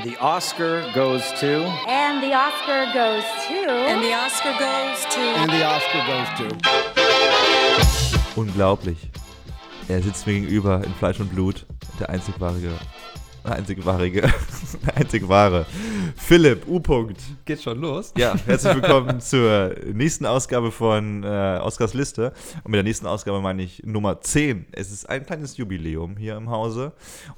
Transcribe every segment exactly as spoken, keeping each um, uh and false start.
the Oscar goes to... And the Oscar goes to... And the Oscar goes to... And the Oscar goes to... Unglaublich. Er sitzt mir gegenüber in Fleisch und Blut. Der einzig wahre... Einzig wahre... Der einzig wahre. Philipp, U. -Punkt. Geht schon los? Ja, herzlich willkommen zur nächsten Ausgabe von äh, Oscars Liste. Und mit der nächsten Ausgabe meine ich Nummer zehn. Es ist ein kleines Jubiläum hier im Hause.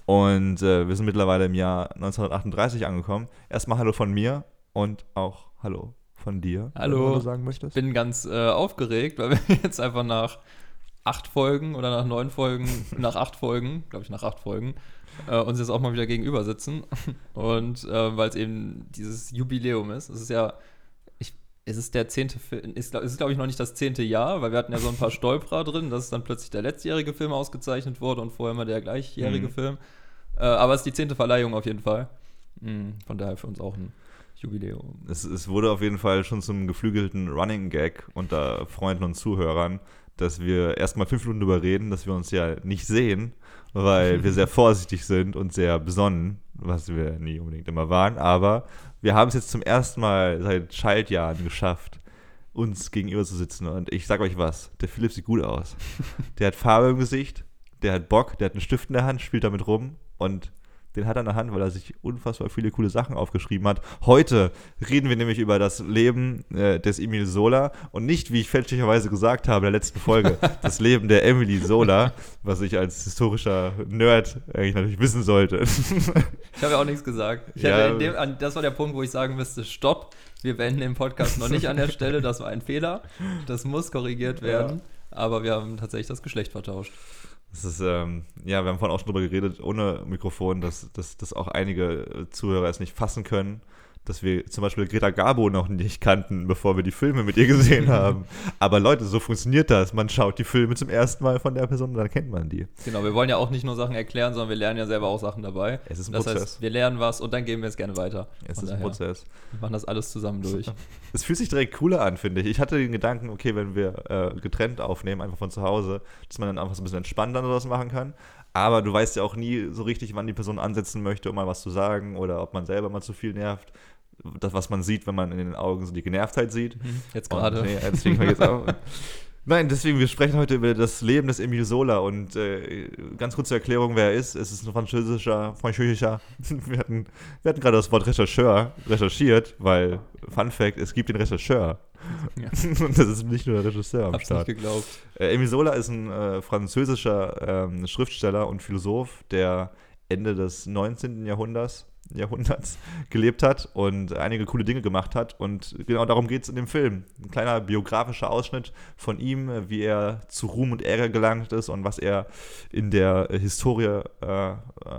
Und äh, wir sind mittlerweile im Jahr neunzehnhundertachtunddreißig angekommen. Erstmal Hallo von mir und auch Hallo von dir. Hallo. Wenn du sagen möchtest. Ich bin ganz äh, aufgeregt, weil wir jetzt einfach nach acht Folgen oder nach neun Folgen, nach acht Folgen, glaube ich nach acht Folgen, äh, uns jetzt auch mal wieder gegenüber sitzen. Und äh, weil es eben dieses Jubiläum ist. Es ist ja, ich, es ist der zehnte Film, ist, es ist glaube ich noch nicht das zehnte Jahr, weil wir hatten ja so ein paar Stolperer drin, dass dann plötzlich der letztjährige Film ausgezeichnet wurde und vorher mal der gleichjährige mhm. Film. Äh, aber es ist die zehnte Verleihung auf jeden Fall. Mhm, von daher für uns auch ein Jubiläum. Es, es wurde auf jeden Fall schon zum geflügelten Running Gag unter Freunden und Zuhörern, dass wir erstmal fünf Minuten darüber reden, dass wir uns ja nicht sehen, weil wir sehr vorsichtig sind und sehr besonnen, was wir nie unbedingt immer waren. Aber wir haben es jetzt zum ersten Mal seit Schaltjahren geschafft, uns gegenüber zu sitzen. Und ich sag euch was, der Philipp sieht gut aus. Der hat Farbe im Gesicht, der hat Bock, der hat einen Stift in der Hand, spielt damit rum und den hat er in der Hand, weil er sich unfassbar viele coole Sachen aufgeschrieben hat. Heute reden wir nämlich über das Leben äh, des Emile Zola und nicht, wie ich fälschlicherweise gesagt habe in der letzten Folge, das Leben der Emily Zola, was ich als historischer Nerd eigentlich natürlich wissen sollte. Ich habe ja auch nichts gesagt. Ich Ja. in dem, an, das war der Punkt, wo ich sagen müsste, stopp, wir beenden den Podcast noch nicht an der Stelle, das war ein Fehler, das muss korrigiert werden, ja. Aber wir haben tatsächlich das Geschlecht vertauscht. Das ist, ähm, ja, wir haben vorhin auch schon drüber geredet, ohne Mikrofon, dass, dass, dass auch einige Zuhörer es nicht fassen können, dass wir zum Beispiel Greta Garbo noch nicht kannten, bevor wir die Filme mit ihr gesehen haben. Aber Leute, so funktioniert das. Man schaut die Filme zum ersten Mal von der Person und dann kennt man die. Genau, wir wollen ja auch nicht nur Sachen erklären, sondern wir lernen ja selber auch Sachen dabei. Es ist ein das Prozess. heißt, wir lernen was und dann geben wir es gerne weiter. Es Von ist ein daher, Prozess. Wir machen das alles zusammen durch. Es fühlt sich direkt cooler an, finde ich. Ich hatte den Gedanken, okay, wenn wir äh, getrennt aufnehmen, einfach von zu Hause, dass man dann einfach so ein bisschen entspannter oder was machen kann. Aber du weißt ja auch nie so richtig, wann die Person ansetzen möchte, um mal was zu sagen oder ob man selber mal zu viel nervt. Das, was man sieht, wenn man in den Augen so die Genervtheit sieht. Jetzt gerade. Nee, deswegen wir jetzt auch. Nein, deswegen, wir sprechen heute über das Leben des Emile Zola und äh, ganz kurz zur Erklärung, wer er ist. Es ist ein französischer, französischer, wir hatten, wir hatten gerade das Wort Rechercheur recherchiert, weil, Fun Fact, es gibt den Rechercheur. Ja. Und das ist nicht nur der Regisseur am Hab's Start. nicht geglaubt. Äh, Emile Zola ist ein äh, französischer ähm, Schriftsteller und Philosoph, der Ende des neunzehnten Jahrhunderts Jahrhunderts gelebt hat und einige coole Dinge gemacht hat und genau darum geht es in dem Film. Ein kleiner biografischer Ausschnitt von ihm, wie er zu Ruhm und Ehre gelangt ist und was er in der Historie äh,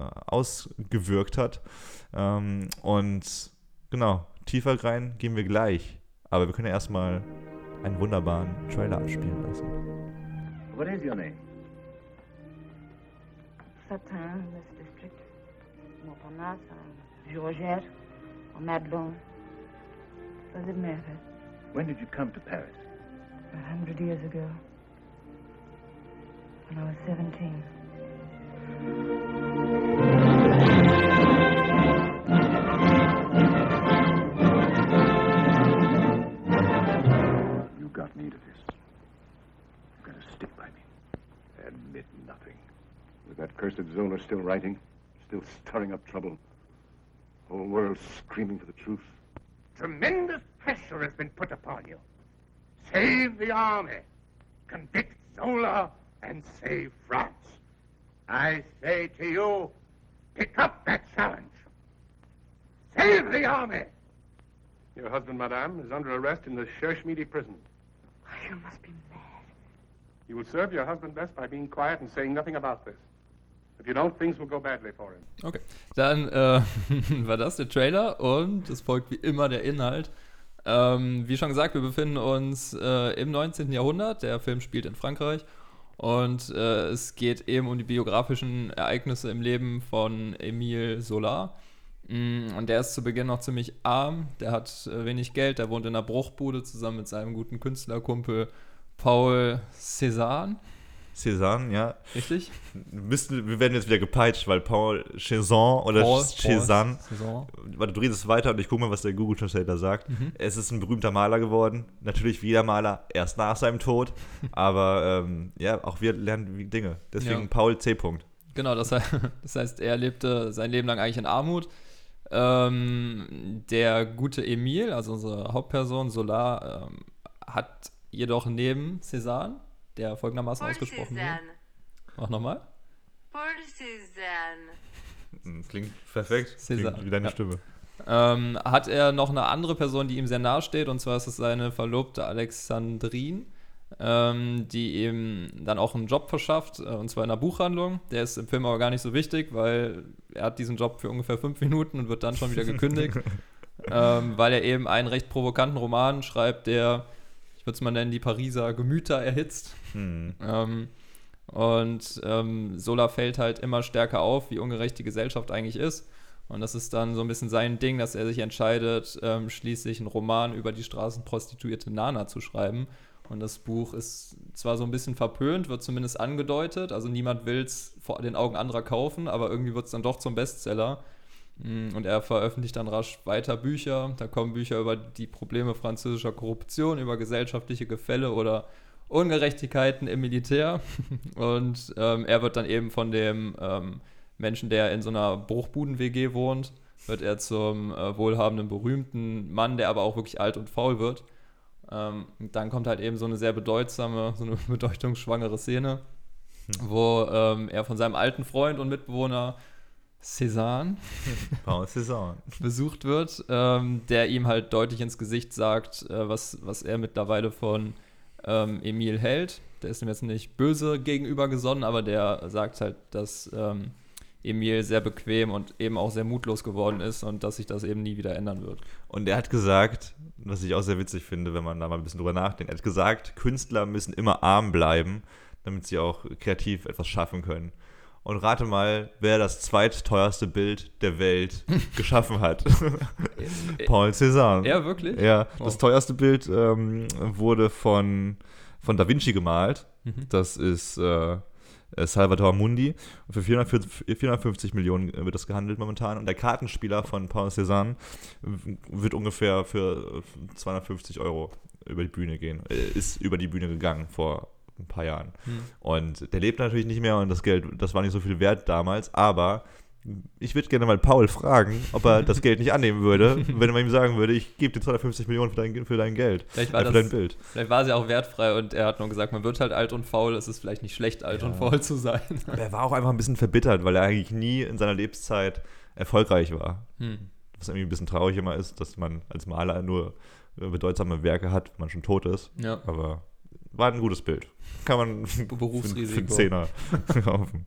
ausgewirkt hat. Ähm, und genau, tiefer rein gehen wir gleich, aber wir können ja erstmal einen wunderbaren Trailer abspielen lassen. What is your name? Satin, this district. Montparnasse, Georgette, or Madelon. Does it matter? When did you come to Paris? A hundred years ago. When I was seventeen. You got need of this. You're gonna stick by me. Admit nothing. With that cursed Zola still writing? Still stirring up trouble. Whole world screaming for the truth. Tremendous pressure has been put upon you. Save the army. Convict Zola and save France. I say to you, pick up that challenge. Save the army. Your husband, madame, is under arrest in the Cherche-Midi prison. You must be mad. You will serve your husband best by being quiet and saying nothing about this. If you don't, things will go badly for him. Okay, dann äh, war das der Trailer und es folgt wie immer der Inhalt. Ähm, wie schon gesagt, wir befinden uns äh, im neunzehnten Jahrhundert. Der Film spielt in Frankreich und äh, es geht eben um die biografischen Ereignisse im Leben von Emile Zola. Mm, und der ist zu Beginn noch ziemlich arm, der hat äh, wenig Geld, der wohnt in einer Bruchbude zusammen mit seinem guten Künstlerkumpel Paul Cézanne. Cézanne, ja. Richtig? Müssten, wir werden jetzt wieder gepeitscht, weil Paul Cézanne oder Paul, Cézanne, Paul warte, du redest weiter und ich gucke mal, was der Google Translator sagt. Mhm. Es ist ein berühmter Maler geworden. Natürlich wie jeder Maler erst nach seinem Tod, aber ähm, ja, auch wir lernen Dinge. Deswegen Ja. Paul C. Punkt. Genau, das heißt, das heißt, er lebte sein Leben lang eigentlich in Armut. Ähm, der gute Emile, also unsere Hauptperson, Solar, ähm, hat jedoch neben Cézanne, der folgendermaßen Paul ausgesprochen wird. Cézanne. Mach nochmal. Paul Cézanne. Hm, Klingt perfekt. Cézanne, Klingt wie deine ja. Stimme. Ähm, hat er noch eine andere Person, die ihm sehr nahe steht, und zwar ist es seine Verlobte Alexandrine, ähm, die ihm dann auch einen Job verschafft, äh, und zwar in einer Buchhandlung. Der ist im Film aber gar nicht so wichtig, weil er hat diesen Job für ungefähr fünf Minuten und wird dann schon wieder gekündigt, ähm, weil er eben einen recht provokanten Roman schreibt, der, ich würde es mal nennen, die Pariser Gemüter erhitzt. Hm. Ähm, und ähm, Sola fällt halt immer stärker auf, wie ungerecht die Gesellschaft eigentlich ist. Und das ist dann so ein bisschen sein Ding, dass er sich entscheidet, ähm, schließlich einen Roman über die Straßenprostituierte Nana zu schreiben. Und das Buch ist zwar so ein bisschen verpönt, wird zumindest angedeutet, also niemand will es vor den Augen anderer kaufen, aber irgendwie wird es dann doch zum Bestseller. Und er veröffentlicht dann rasch weiter Bücher. Da kommen Bücher über die Probleme französischer Korruption, über gesellschaftliche Gefälle oder Ungerechtigkeiten im Militär. Und ähm, er wird dann eben von dem ähm, Menschen, der in so einer Bruchbuden-W G wohnt, wird er zum äh, wohlhabenden, berühmten Mann, der aber auch wirklich alt und faul wird. Ähm, und dann kommt halt eben so eine sehr bedeutsame, so eine bedeutungsschwangere Szene, hm. wo ähm, er von seinem alten Freund und Mitbewohner Cézanne Paul Cézanne besucht wird, ähm, der ihm halt deutlich ins Gesicht sagt, äh, was, was er mittlerweile von ähm, Emile hält. Der ist ihm jetzt nicht böse gegenüber gesonnen, aber der sagt halt, dass ähm, Emile sehr bequem und eben auch sehr mutlos geworden ist und dass sich das eben nie wieder ändern wird. Und er hat gesagt, was ich auch sehr witzig finde, wenn man da mal ein bisschen drüber nachdenkt, er hat gesagt, Künstler müssen immer arm bleiben, damit sie auch kreativ etwas schaffen können. Und rate mal, wer das zweitteuerste Bild der Welt geschaffen hat. Paul Cézanne. Ja, wirklich? Ja, das oh. teuerste Bild ähm, wurde von, von Da Vinci gemalt. Mhm. Das ist äh, Salvator Mundi. Und für vierhundertfünfzig Millionen wird das gehandelt momentan. Und der Kartenspieler von Paul Cézanne wird ungefähr für zweihundertfünfzig Euro über die Bühne gehen. Ist über die Bühne gegangen vor ein paar Jahren. Hm. Und der lebt natürlich nicht mehr und das Geld, das war nicht so viel wert damals, aber ich würde gerne mal Paul fragen, ob er das Geld nicht annehmen würde, wenn man ihm sagen würde, ich gebe dir zweihundertfünfzig Millionen für dein, für dein Geld, vielleicht war äh, für das, dein Bild. Vielleicht war sie auch wertfrei und er hat nur gesagt, man wird halt alt und faul, es ist vielleicht nicht schlecht, alt ja. und faul zu sein. Aber er war auch einfach ein bisschen verbittert, weil er eigentlich nie in seiner Lebenszeit erfolgreich war. Hm. Was irgendwie ein bisschen traurig immer ist, dass man als Maler nur bedeutsame Werke hat, wenn man schon tot ist. Ja. Aber war ein gutes Bild. Kann man Berufsrisiko. für einen Zehner kaufen.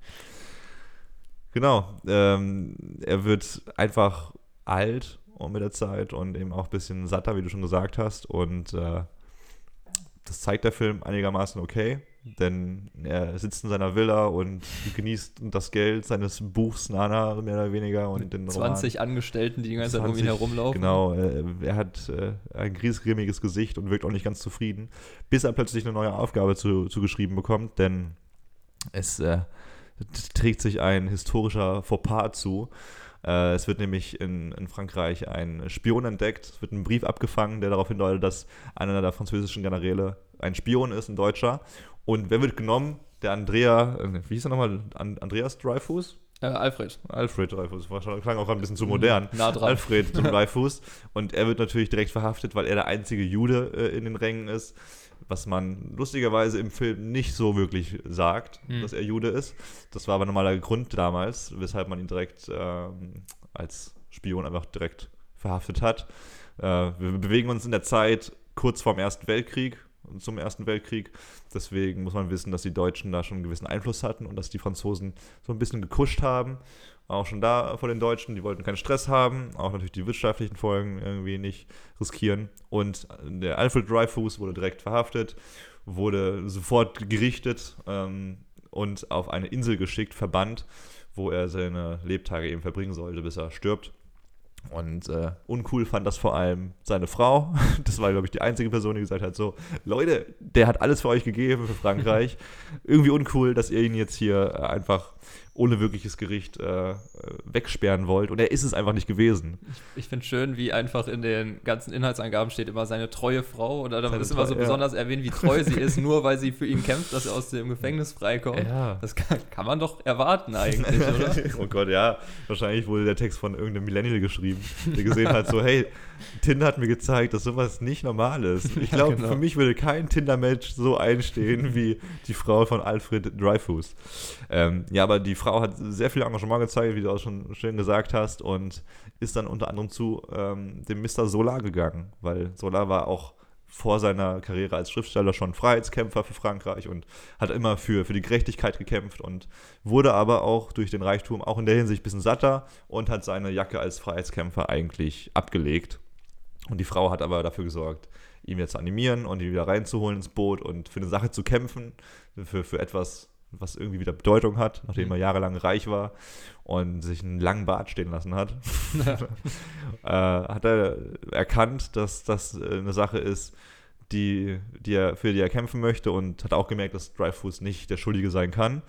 Genau. Ähm, er wird einfach alt und mit der Zeit und eben auch ein bisschen satter, wie du schon gesagt hast. Und äh, das zeigt der Film einigermaßen okay. Denn er sitzt in seiner Villa und genießt das Geld seines Buchs Nana, mehr oder weniger. Und den zwanzig Roman. Angestellten, die die ganze Zeit um ihn herumlaufen. Genau, äh, er hat äh, ein griesgrämiges Gesicht und wirkt auch nicht ganz zufrieden, bis er plötzlich eine neue Aufgabe zu, zugeschrieben bekommt, denn es äh, trägt sich ein historischer Fauxpas zu. Äh, es wird nämlich in, in Frankreich ein Spion entdeckt, es wird ein Brief abgefangen, der darauf hindeutet, dass einer der französischen Generäle ein Spion ist, ein Deutscher. Und wer wird genommen? Der Andrea, wie hieß er nochmal? Andreas Dreyfus? Äh, Alfred. Alfred Dreyfus, klang auch ein bisschen zu modern. Nah dran. Alfred Dreyfus. Und er wird natürlich direkt verhaftet, weil er der einzige Jude äh, in den Rängen ist, was man lustigerweise im Film nicht so wirklich sagt, hm. dass er Jude ist. Das war aber nochmal der Grund damals, weshalb man ihn direkt äh, als Spion einfach direkt verhaftet hat. Äh, wir bewegen uns in der Zeit kurz vorm Ersten Weltkrieg, zum Ersten Weltkrieg. Deswegen muss man wissen, dass die Deutschen da schon einen gewissen Einfluss hatten und dass die Franzosen so ein bisschen gekuscht haben. Auch schon da vor den Deutschen, die wollten keinen Stress haben, auch natürlich die wirtschaftlichen Folgen irgendwie nicht riskieren. Und der Alfred Dreyfus wurde direkt verhaftet, wurde sofort gerichtet ähm, und auf eine Insel geschickt, verbannt, wo er seine Lebtage eben verbringen sollte, bis er stirbt. Und äh, uncool fand das vor allem seine Frau. Das war, glaube ich, die einzige Person, die gesagt hat, so, Leute, der hat alles für euch gegeben, für Frankreich. Irgendwie uncool, dass ihr ihn jetzt hier äh, einfach ohne wirkliches Gericht äh, wegsperren wollt. Und er ist es einfach nicht gewesen. Ich, ich finde schön, wie einfach in den ganzen Inhaltsangaben steht immer seine treue Frau. Oder da Seine ist immer so Treu- ja. besonders erwähnt, wie treu sie ist, nur weil sie für ihn kämpft, dass er aus dem Gefängnis freikommt. Ja. Das kann, kann man doch erwarten eigentlich, oder? Oh Gott, ja. Wahrscheinlich wurde der Text von irgendeinem Millennial geschrieben, der gesehen hat, so, hey, Tinder hat mir gezeigt, dass sowas nicht normal ist. Ich Ja, glaube, genau. für mich würde kein Tinder-Match so einstehen wie die Frau von Alfred Dreyfus. Ähm, ja, aber die Frau hat sehr viel Engagement gezeigt, wie du auch schon schön gesagt hast, und ist dann unter anderem zu ähm, dem Mister Zola gegangen, weil Zola war auch vor seiner Karriere als Schriftsteller schon Freiheitskämpfer für Frankreich und hat immer für, für die Gerechtigkeit gekämpft und wurde aber auch durch den Reichtum auch in der Hinsicht ein bisschen satter und hat seine Jacke als Freiheitskämpfer eigentlich abgelegt. Und die Frau hat aber dafür gesorgt, ihn wieder zu animieren und ihn wieder reinzuholen ins Boot und für eine Sache zu kämpfen, für, für etwas, was irgendwie wieder Bedeutung hat, nachdem er jahrelang reich war und sich einen langen Bart stehen lassen hat. äh, hat er erkannt, dass das eine Sache ist, die, die er, für die er kämpfen möchte, und hat auch gemerkt, dass Dreyfus nicht der Schuldige sein kann.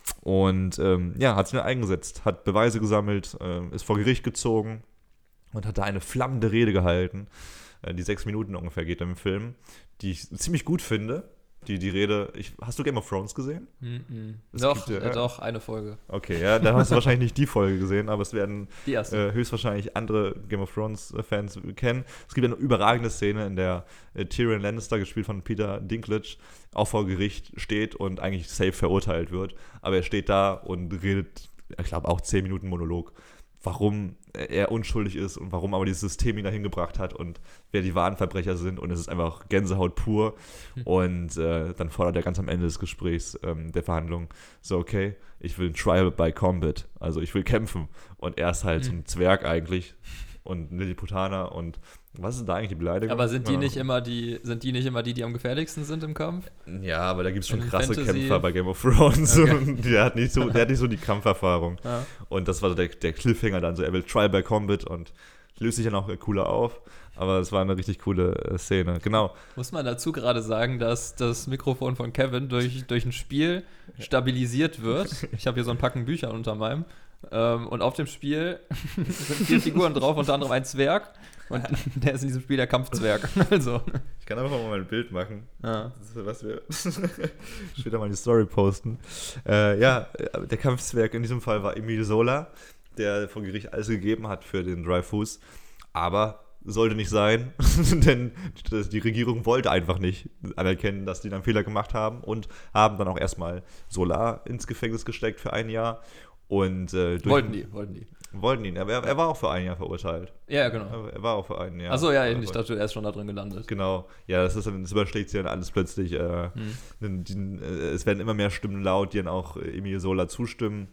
Und ähm, ja, hat sich dann eingesetzt, hat Beweise gesammelt, äh, ist vor Gericht gezogen und hat da eine flammende Rede gehalten, äh, die sechs Minuten ungefähr geht im Film, die ich ziemlich gut finde. Die, die Rede, ich, hast du Game of Thrones gesehen? Mm-mm. Es Doch, gibt ja- äh, doch, eine Folge. Okay, ja, dann hast du wahrscheinlich nicht die Folge gesehen, aber es werden Die erste. äh, höchstwahrscheinlich andere Game of Thrones-Fans kennen. Es gibt eine überragende Szene, in der äh, Tyrion Lannister, gespielt von Peter Dinklage, auch vor Gericht steht und eigentlich safe verurteilt wird. Aber er steht da und redet, ich glaube, auch zehn Minuten Monolog, warum er unschuldig ist und warum aber dieses System ihn dahin gebracht hat und wer die wahren Verbrecher sind, und es ist einfach Gänsehaut pur. Und äh, dann fordert er ganz am Ende des Gesprächs, ähm, der Verhandlung, so, okay, ich will ein Trial by Combat, also ich will kämpfen, und er ist halt so ein Zwerg eigentlich und ein Lilliputaner, und was ist denn da eigentlich die Beleidigung? Aber sind die Ja. nicht immer die, sind die nicht immer die, die am gefährlichsten sind im Kampf? Ja, aber da gibt es schon In krasse Fantasy- Kämpfer bei Game of Thrones. Okay. Und der hat nicht so, der hat nicht so die Kampferfahrung. Ja. Und das war so der, der Cliffhanger dann so, er will Trial by Combat und löst sich dann auch cooler auf. Aber es war eine richtig coole äh, Szene. Genau. Muss man dazu gerade sagen, dass das Mikrofon von Kevin durch, durch ein Spiel stabilisiert wird. Ich habe hier so ein Packen Bücher unter meinem. Ähm, und auf dem Spiel sind vier Figuren drauf, unter anderem ein Zwerg. Und der ist in diesem Spiel der Kampfzwerg. Also. Ich kann einfach mal ein Bild machen. Ja. Das ist, was wir später mal in die Story posten. Äh, ja, der Kampfzwerg in diesem Fall war Emile Zola, der vor Gericht alles gegeben hat für den Dreyfus. Aber sollte nicht sein, denn die Regierung wollte einfach nicht anerkennen, dass die dann Fehler gemacht haben, und haben dann auch erstmal Zola ins Gefängnis gesteckt für ein Jahr. Und, äh, durch Wollten die, wollten die. Wollten ihn, aber er, er war auch für ein Jahr verurteilt. Ja, genau. Er, er war auch für ein Jahr. Achso, ja, Aber- ich dachte, er ist schon da drin gelandet. Genau, ja, das, ist, dann- das überschlägt sich dann alles plötzlich. Äh, Hm. die, die, äh, es werden immer mehr Stimmen laut, die dann auch äh, Emile Zola zustimmen.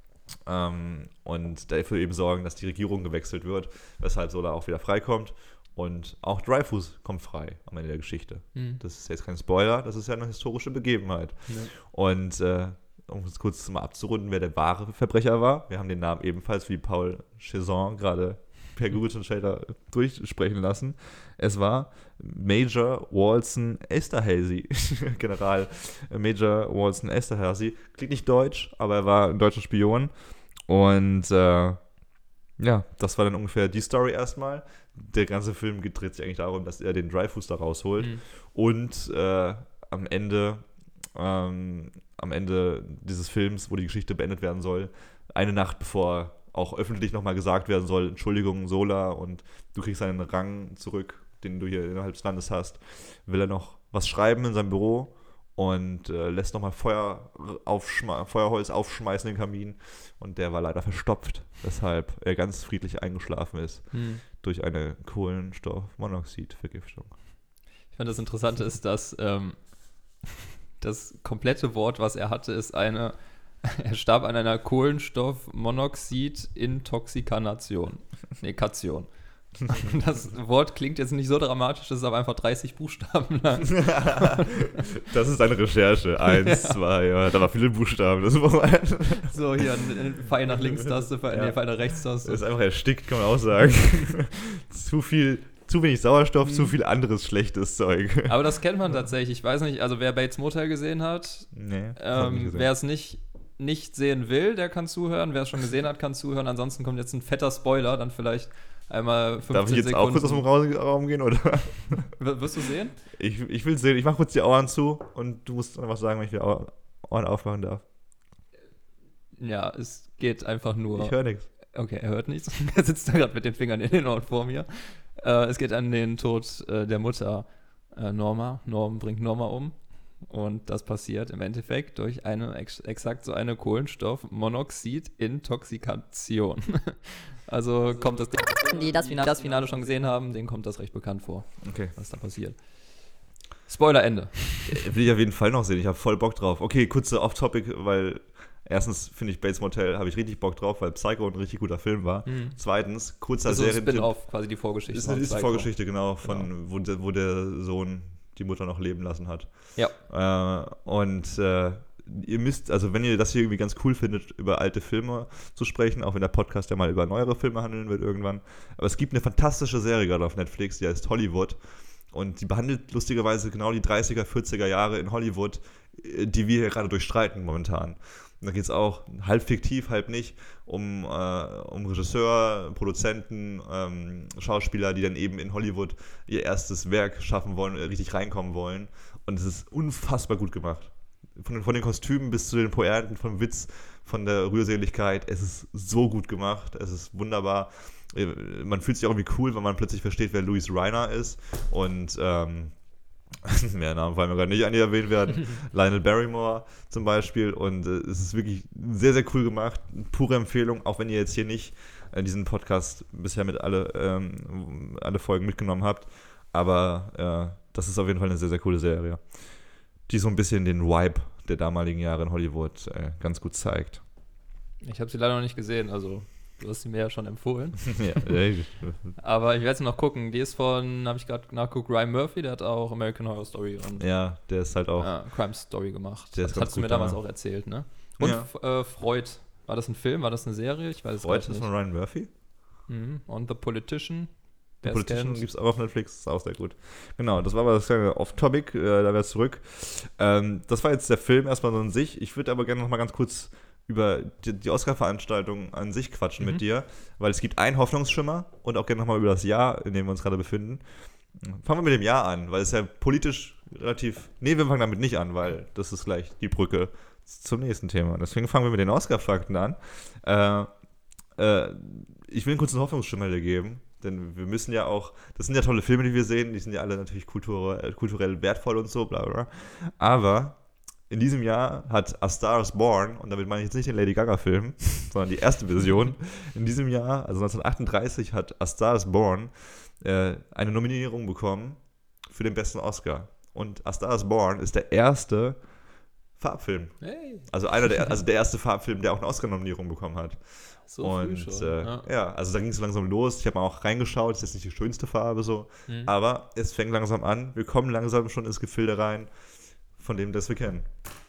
Ähm, und dafür eben sorgen, dass die Regierung gewechselt wird, weshalb Zola auch wieder freikommt. Und auch Dreyfus kommt frei am Ende der Geschichte. Hm. Das ist jetzt kein Spoiler, das ist ja eine historische Begebenheit. Ja. Und äh, um es kurz mal abzurunden, wer der wahre Verbrecher war, wir haben den Namen ebenfalls wie Paul Chezon gerade per Google Translator durchsprechen lassen. Es war Major Walson Esterhazy, General Major Walson Esterhazy. Klingt nicht deutsch, aber er war ein deutscher Spion. Und äh, ja, das war dann ungefähr die Story erstmal. Der ganze Film dreht sich eigentlich darum, dass er den Dreyfus da rausholt. Mhm. Und äh, am Ende ähm, am Ende dieses Films, wo die Geschichte beendet werden soll, eine Nacht bevor auch öffentlich nochmal gesagt werden soll, Entschuldigung, Zola, und du kriegst deinen Rang zurück, den du hier innerhalb des Landes hast, will er noch was schreiben in seinem Büro und äh, lässt nochmal Feuer aufschme- Feuerholz aufschmeißen in den Kamin, und der war leider verstopft, weshalb er ganz friedlich eingeschlafen ist Hm. durch eine Kohlenstoffmonoxidvergiftung. Ich finde, das Interessante ist, dass ähm, das komplette Wort, was er hatte, ist eine, er starb an einer Kohlenstoffmonoxid-Intoxikanation. Nee, Kation. Das Wort klingt jetzt nicht so dramatisch, das ist aber einfach dreißig Buchstaben lang. Das ist eine Recherche. Eins, ja. zwei, ja, da war viele Buchstaben. Das ist so, hier ein Pfeil nach Linkstaste, Pfeil, ja. nee, Pfeil nach Rechtstaste. Das ist einfach erstickt, kann man auch sagen. Zu viel, zu wenig Sauerstoff, mhm. zu viel anderes schlechtes Zeug. Aber das kennt man tatsächlich. Ich weiß nicht, also wer Bates Motel gesehen hat, nee, ähm, wer es nicht, nicht sehen will, der kann zuhören. Wer es schon gesehen hat, kann zuhören. Ansonsten kommt jetzt ein fetter Spoiler, dann vielleicht einmal fünfzehn Sekunden. Darf ich jetzt Sekunden. auch kurz aus dem Raum gehen, oder? W- wirst du sehen? Ich, ich will sehen. Ich mach kurz die Ohren zu und du musst einfach sagen, wenn ich die Ohren aufmachen darf. Ja, es geht einfach nur... Ich höre nichts. Okay, er hört nichts. Er sitzt da gerade mit den Fingern in den Ohren vor mir. Äh, es geht an den Tod äh, der Mutter äh, Norma. Norm bringt Norma um. Und das passiert im Endeffekt durch eine ex- exakt so eine Kohlenstoffmonoxid-Intoxikation. Also kommt das, die das Finale, das Finale schon gesehen haben, denen kommt das recht bekannt vor, okay. was da passiert. Spoiler Ende. Will ich auf jeden Fall noch sehen, ich habe voll Bock drauf. Okay, kurze Off-Topic, weil erstens finde ich Bates Motel, habe ich richtig Bock drauf, weil Psycho ein richtig guter Film war. Mhm. Zweitens, kurzer also Serien... Spin-off, quasi die Vorgeschichte. Ist, ist die Vorgeschichte, genau, von genau. Wo, de, wo der Sohn die Mutter noch leben lassen hat. Ja. Äh, und äh, ihr müsst, also wenn ihr das hier irgendwie ganz cool findet, über alte Filme zu sprechen, auch wenn der Podcast ja mal über neuere Filme handeln wird irgendwann. Aber es gibt eine fantastische Serie gerade auf Netflix, die heißt Hollywood. Und die behandelt lustigerweise genau die dreißiger, vierziger Jahre in Hollywood, die wir hier gerade durchstreiten momentan. Und da geht es auch halb fiktiv, halb nicht, um, äh, um Regisseur, Produzenten, ähm, Schauspieler, die dann eben in Hollywood ihr erstes Werk schaffen wollen, richtig reinkommen wollen. Und es ist unfassbar gut gemacht. Von, von den Kostümen bis zu den Pointen, vom Witz, von der Rührseligkeit. Es ist so gut gemacht, es ist wunderbar. Man fühlt sich auch irgendwie cool, wenn man plötzlich versteht, wer Louis Reiner ist. Und ähm, mehr Namen fallen mir gerade nicht an, die erwähnt werden. Lionel Barrymore zum Beispiel. Und äh, es ist wirklich sehr, sehr cool gemacht. Pure Empfehlung, auch wenn ihr jetzt hier nicht äh, diesen Podcast bisher mit alle, ähm, alle Folgen mitgenommen habt. Aber äh, das ist auf jeden Fall eine sehr, sehr coole Serie, die so ein bisschen den Vibe der damaligen Jahre in Hollywood äh, ganz gut zeigt. Ich habe sie leider noch nicht gesehen, also du hast sie mir ja schon empfohlen. ja, aber ich werde sie noch gucken. Die ist von, habe ich gerade nachgeguckt, Ryan Murphy, der hat auch American Horror Story und ja, der ist halt auch äh, Crime Story gemacht. Der das hast du mir damals auch erzählt, ne? Und ja. äh, Freud, war das ein Film, war das eine Serie? Ich weiß es Freud nicht. ist von Ryan Murphy? Mhm. Und The Politician. The Politician gibt es auch auf Netflix, ist auch sehr gut. Genau, das war aber das kleine Off-Topic, äh, da wäre es zurück. Ähm, das war jetzt der Film erstmal so an sich. Ich würde aber gerne noch mal ganz kurz über die, die Oscar-Veranstaltung an sich quatschen mhm. mit dir, weil es gibt einen Hoffnungsschimmer und auch gerne nochmal über das Jahr, in dem wir uns gerade befinden. Fangen wir mit dem Jahr an, weil es ja politisch relativ... Nee, wir fangen damit nicht an, weil das ist gleich die Brücke zum nächsten Thema. Deswegen fangen wir mit den Oscar-Fakten an. Äh, äh, ich will einen kurzen Hoffnungsschimmer dir geben, denn wir müssen ja auch... Das sind ja tolle Filme, die wir sehen, die sind ja alle natürlich kulturell, kulturell wertvoll und so, bla bla. Aber... In diesem Jahr hat A Star is Born, und damit meine ich jetzt nicht den Lady Gaga-Film, sondern die erste Version, in diesem Jahr, also neunzehnhundertachtunddreißig, hat A Star is Born äh, eine Nominierung bekommen für den besten Oscar. Und A Star is Born ist der erste Farbfilm. Hey. Also einer der, also der erste Farbfilm, der auch eine Oscar-Nominierung bekommen hat. So und früh schon. Äh, ja. ja, also da ging es langsam los. Ich habe mal auch reingeschaut, ist jetzt nicht die schönste Farbe so, mhm. aber es fängt langsam an. Wir kommen langsam schon ins Gefilde rein, von dem das wir kennen.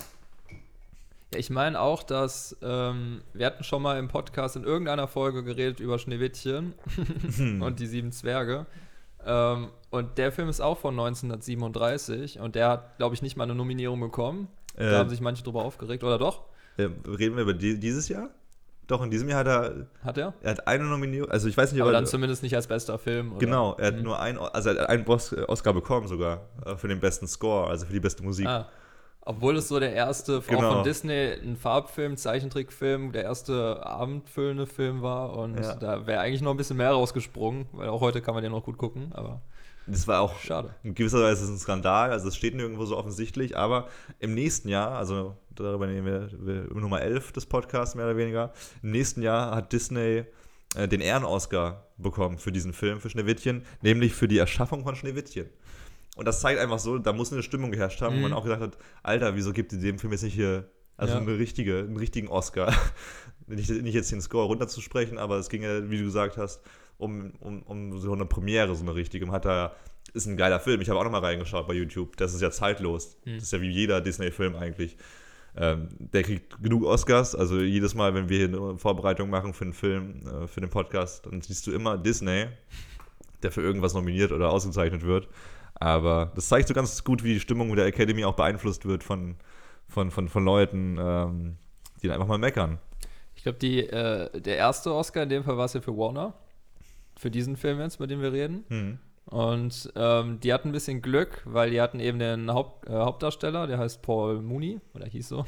Ja, ich meine auch, dass ähm, wir hatten schon mal im Podcast in irgendeiner Folge geredet über Schneewittchen und die sieben Zwerge. Ähm, und der Film ist auch von neunzehnhundertsiebenunddreißig und der hat, glaube ich, nicht mal eine Nominierung bekommen. Äh, da haben sich manche drüber aufgeregt, oder doch? Äh, reden wir über die, dieses Jahr? Doch, in diesem Jahr hat er... Hat er? Er hat eine Nominierung, also ich weiß nicht... Aber ob dann er, zumindest nicht als bester Film, oder? Genau, er hat mhm. nur ein, also er hat einen Oscar bekommen sogar, für den besten Score, also für die beste Musik. Ah. Obwohl es so der erste, genau. auch von Disney, ein Farbfilm, Zeichentrickfilm, der erste abendfüllende Film war und ja. da wäre eigentlich noch ein bisschen mehr rausgesprungen, weil auch heute kann man den noch gut gucken, aber das war auch schade. In gewisser Weise ist es ein Skandal, also es steht nirgendwo so offensichtlich, aber im nächsten Jahr, also darüber nehmen wir, wir Nummer elf des Podcasts mehr oder weniger, im nächsten Jahr hat Disney äh, den Ehren-Oscar bekommen für diesen Film, für Schneewittchen, nämlich für die Erschaffung von Schneewittchen. Und das zeigt einfach so, da muss eine Stimmung geherrscht haben, mhm. wo man auch gesagt hat, Alter, wieso gibt ihr dem Film jetzt nicht hier Also Ja. eine richtige, einen richtigen Oscar. nicht, nicht jetzt den Score runterzusprechen, aber es ging ja, wie du gesagt hast, um, um, um so eine Premiere, so eine richtige. Man hat da, ist ein geiler Film. Ich habe auch noch mal reingeschaut bei YouTube. Das ist ja zeitlos. Hm. Das ist ja wie jeder Disney-Film eigentlich. Ähm, der kriegt genug Oscars. Also jedes Mal, wenn wir hier eine Vorbereitung machen für einen Film, äh, für den Podcast, dann siehst du immer Disney, der für irgendwas nominiert oder ausgezeichnet wird. Aber das zeigt so ganz gut, wie die Stimmung der Academy auch beeinflusst wird von, von, von, von Leuten, ähm, die dann einfach mal meckern. Ich glaube, äh, der erste Oscar in dem Fall war es ja für Warner. Für diesen Film jetzt, über den wir reden. Hm. Und ähm, die hatten ein bisschen Glück, weil die hatten eben den Haupt, äh, Hauptdarsteller, der heißt Paul Mooney, oder hieß so.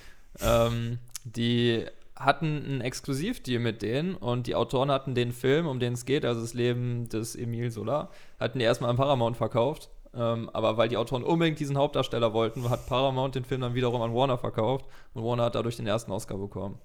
ähm, die hatten einen Exklusivdeal mit denen und die Autoren hatten den Film, um den es geht, also das Leben des Emile Zola, hatten die erstmal an Paramount verkauft. Ähm, aber weil die Autoren unbedingt diesen Hauptdarsteller wollten, hat Paramount den Film dann wiederum an Warner verkauft und Warner hat dadurch den ersten Oscar bekommen.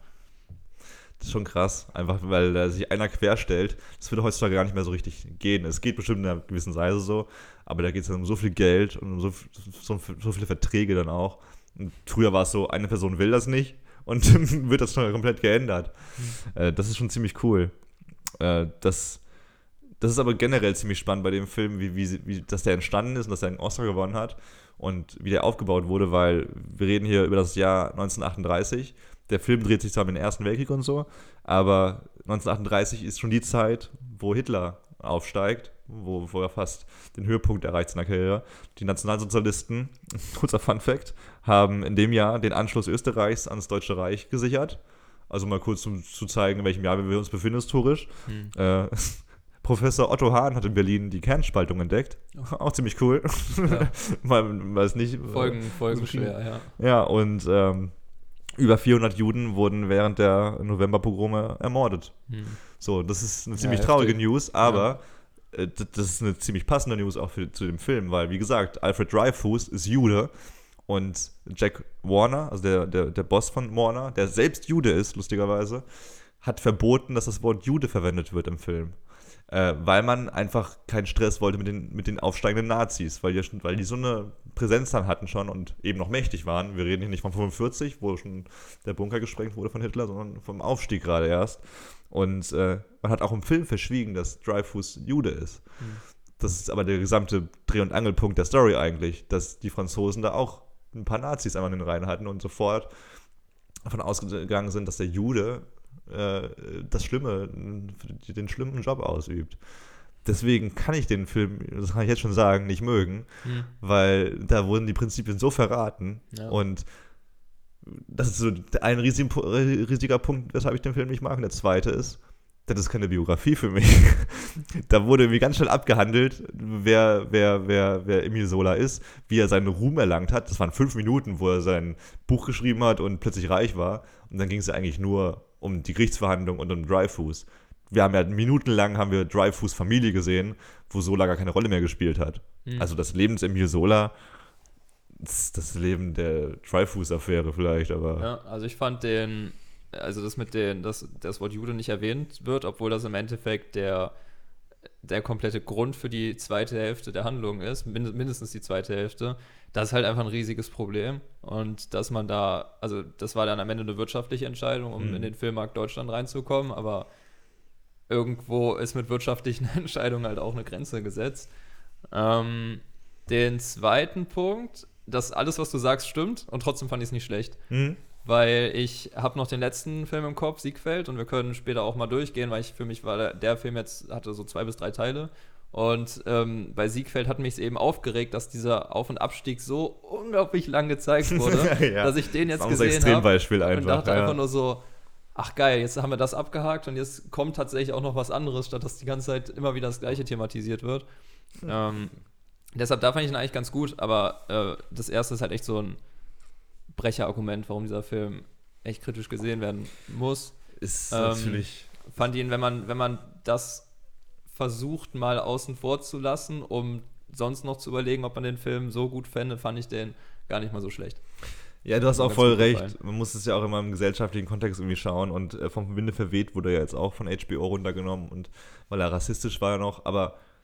Das ist schon krass, einfach weil da sich einer querstellt. Das würde heutzutage gar nicht mehr so richtig gehen. Es geht bestimmt in einer gewissen Weise so, aber da geht es dann um so viel Geld und um so, so, so viele Verträge dann auch. Und früher war es so, eine Person will das nicht und dann wird das schon komplett geändert. Mhm. Äh, das ist schon ziemlich cool. Äh, das, das ist aber generell ziemlich spannend bei dem Film, wie, wie, wie dass der entstanden ist und dass er einen Oscar gewonnen hat und wie der aufgebaut wurde, weil wir reden hier über das Jahr neunzehnhundertachtunddreißig. Der Film dreht sich zwar mit dem Ersten Weltkrieg und so, aber neunzehnhundertachtunddreißig ist schon die Zeit, wo Hitler aufsteigt, wo, wo er fast den Höhepunkt erreicht seiner Karriere. Die Nationalsozialisten, kurzer Funfact, haben in dem Jahr den Anschluss Österreichs ans Deutsche Reich gesichert. Also mal kurz um zu zeigen, in welchem Jahr wir uns befinden historisch. Hm. Äh, Professor Otto Hahn hat in Berlin die Kernspaltung entdeckt. Auch ziemlich cool. Ja. Man weiß nicht. Folgen, Folgen schwer, ja. Ja, und ähm, über vierhundert Juden wurden während der Novemberpogrome ermordet. Hm. So, das ist eine ziemlich ja, traurige News, aber ja. äh, das ist eine ziemlich passende News auch für, zu dem Film, weil, wie gesagt, Alfred Dreyfus ist Jude und Jack Warner, also der, der, der Boss von Warner, der selbst Jude ist, lustigerweise, hat verboten, dass das Wort Jude verwendet wird im Film. Äh, weil man einfach keinen Stress wollte mit den, mit den aufsteigenden Nazis, weil die, weil die so eine Präsenz dann hatten schon und eben noch mächtig waren. Wir reden hier nicht von fünfundvierzig, wo schon der Bunker gesprengt wurde von Hitler, sondern vom Aufstieg gerade erst. Und äh, man hat auch im Film verschwiegen, dass Dreyfus Jude ist. Mhm. Das ist aber der gesamte Dreh- und Angelpunkt der Story eigentlich, dass die Franzosen da auch ein paar Nazis einmal in den Reihen hatten und sofort davon ausgegangen sind, dass der Jude das Schlimme, den schlimmen Job ausübt. Deswegen kann ich den Film, das kann ich jetzt schon sagen, nicht mögen, hm. weil da wurden die Prinzipien so verraten ja. und das ist so ein riesig, riesiger Punkt, weshalb ich den Film nicht mag. Und der zweite ist, das ist keine Biografie für mich. Da wurde irgendwie ganz schnell abgehandelt, wer, wer, wer, wer Emile Zola ist, wie er seinen Ruhm erlangt hat. Das waren fünf Minuten, wo er sein Buch geschrieben hat und plötzlich reich war. Und dann ging es ja eigentlich nur um die Gerichtsverhandlung und um Dreyfus. Wir haben ja minutenlang haben wir Dreyfus Familie gesehen, wo Zola gar keine Rolle mehr gespielt hat. Mhm. Also das Leben des Emile Zola, das, das Leben der Dreyfus-Affäre vielleicht, aber... Ja, also ich fand den, also das mit den, dass das Wort Jude nicht erwähnt wird, obwohl das im Endeffekt der, der komplette Grund für die zweite Hälfte der Handlung ist, mind, mindestens die zweite Hälfte, das ist halt einfach ein riesiges Problem. Und dass man da, also das war dann am Ende eine wirtschaftliche Entscheidung, um mhm. in den Filmmarkt Deutschland reinzukommen, aber irgendwo ist mit wirtschaftlichen Entscheidungen halt auch eine Grenze gesetzt. Ähm, den zweiten Punkt, dass alles, was du sagst, stimmt und trotzdem fand ich es nicht schlecht. Mhm. Weil ich habe noch den letzten Film im Kopf, Siegfeld, und wir können später auch mal durchgehen, weil ich für mich war der, der Film jetzt, hatte so zwei bis drei Teile. Und ähm, bei Siegfeld hat mich es eben aufgeregt, dass dieser Auf- und Abstieg so unglaublich lang gezeigt wurde, ja, dass ich den jetzt gesehen habe und dachte ja. einfach nur so, ach geil, jetzt haben wir das abgehakt und jetzt kommt tatsächlich auch noch was anderes, statt dass die ganze Zeit immer wieder das Gleiche thematisiert wird. Mhm. Ähm, deshalb, da fand ich ihn eigentlich ganz gut, aber äh, das erste ist halt echt so ein Brecherargument, warum dieser Film echt kritisch gesehen werden muss. Ist ähm, natürlich... Fand ihn, wenn man, wenn man das versucht mal außen vor zu lassen, um sonst noch zu überlegen, ob man den Film so gut fände, fand ich den gar nicht mal so schlecht. Ja, du hast auch voll recht. Man muss es ja auch immer im gesellschaftlichen Kontext irgendwie schauen und äh, vom Winde verweht wurde er jetzt auch von H B O runtergenommen und weil er rassistisch war ja noch, aber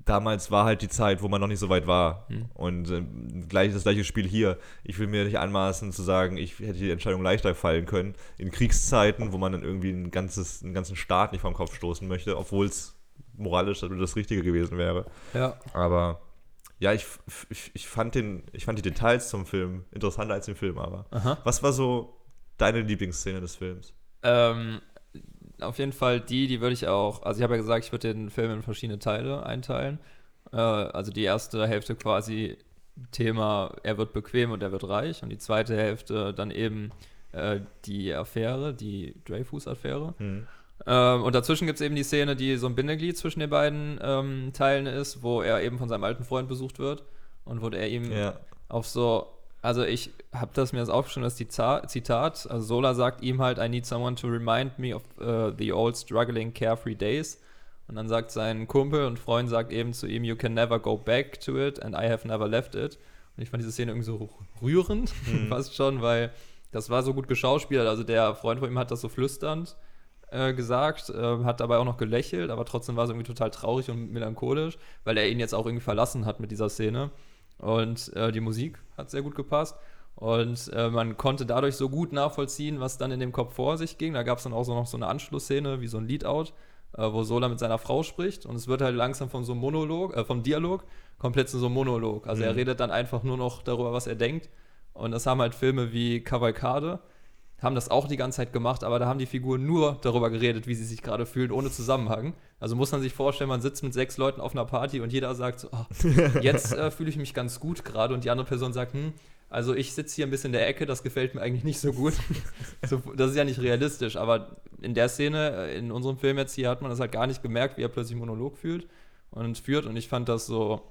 damals war halt die Zeit, wo man noch nicht so weit war. Hm. Und äh, gleich das gleiche Spiel hier. Ich will mir nicht anmaßen zu sagen, ich hätte die Entscheidung leichter fallen können. In Kriegszeiten, wo man dann irgendwie ein ganzes, einen ganzen Staat nicht vom Kopf stoßen möchte, obwohl es moralisch das Richtige gewesen wäre. Ja. Aber ja, ich, ich, ich, fand den, ich fand die Details zum Film interessanter als den Film, aber. Aha. Was war so deine Lieblingsszene des Films? Ähm, auf jeden Fall die, die würde ich auch, also ich habe ja gesagt, ich würde den Film in verschiedene Teile einteilen. Äh, also die erste Hälfte quasi Thema, er wird bequem und er wird reich, und die zweite Hälfte dann eben äh, die Affäre, die Dreyfus-Affäre. Hm. Ähm, und dazwischen gibt es eben die Szene, die so ein Bindeglied zwischen den beiden ähm, Teilen ist, wo er eben von seinem alten Freund besucht wird und wo er ihm Ja. auf so, also ich habe das mir jetzt aufgeschrieben, das Zitat, Zitat, also Zola sagt ihm halt, I need someone to remind me of uh, the old struggling carefree days. Und dann sagt sein Kumpel und Freund sagt eben zu ihm, you can never go back to it and I have never left it. Und ich fand diese Szene irgendwie so rührend, Mhm. fast schon, weil das war so gut geschauspielert. Also der Freund von ihm hat das so flüsternd äh, gesagt, äh, hat dabei auch noch gelächelt, aber trotzdem war es irgendwie total traurig und melancholisch, weil er ihn jetzt auch irgendwie verlassen hat mit dieser Szene. Und äh, die Musik hat sehr gut gepasst. Und äh, man konnte dadurch so gut nachvollziehen, was dann in dem Kopf vor sich ging. Da gab es dann auch so noch so eine Anschlussszene, wie so ein Lead-Out, äh, wo Zola mit seiner Frau spricht. Und es wird halt langsam von so einem Monolog, äh, vom Dialog komplett zu so einem Monolog. Also Mhm. er redet dann einfach nur noch darüber, was er denkt. Und das haben halt Filme wie Cavalcade, haben das auch die ganze Zeit gemacht, aber da haben die Figuren nur darüber geredet, wie sie sich gerade fühlen, ohne Zusammenhang. Also muss man sich vorstellen, man sitzt mit sechs Leuten auf einer Party und jeder sagt so, oh, jetzt äh, fühle ich mich ganz gut gerade, und die andere Person sagt, hm, also ich sitze hier ein bisschen in der Ecke, das gefällt mir eigentlich nicht so gut. so, das ist ja nicht realistisch, aber in der Szene, in unserem Film jetzt hier, hat man das halt gar nicht gemerkt, wie er plötzlich einen Monolog fühlt und führt, und ich fand das so,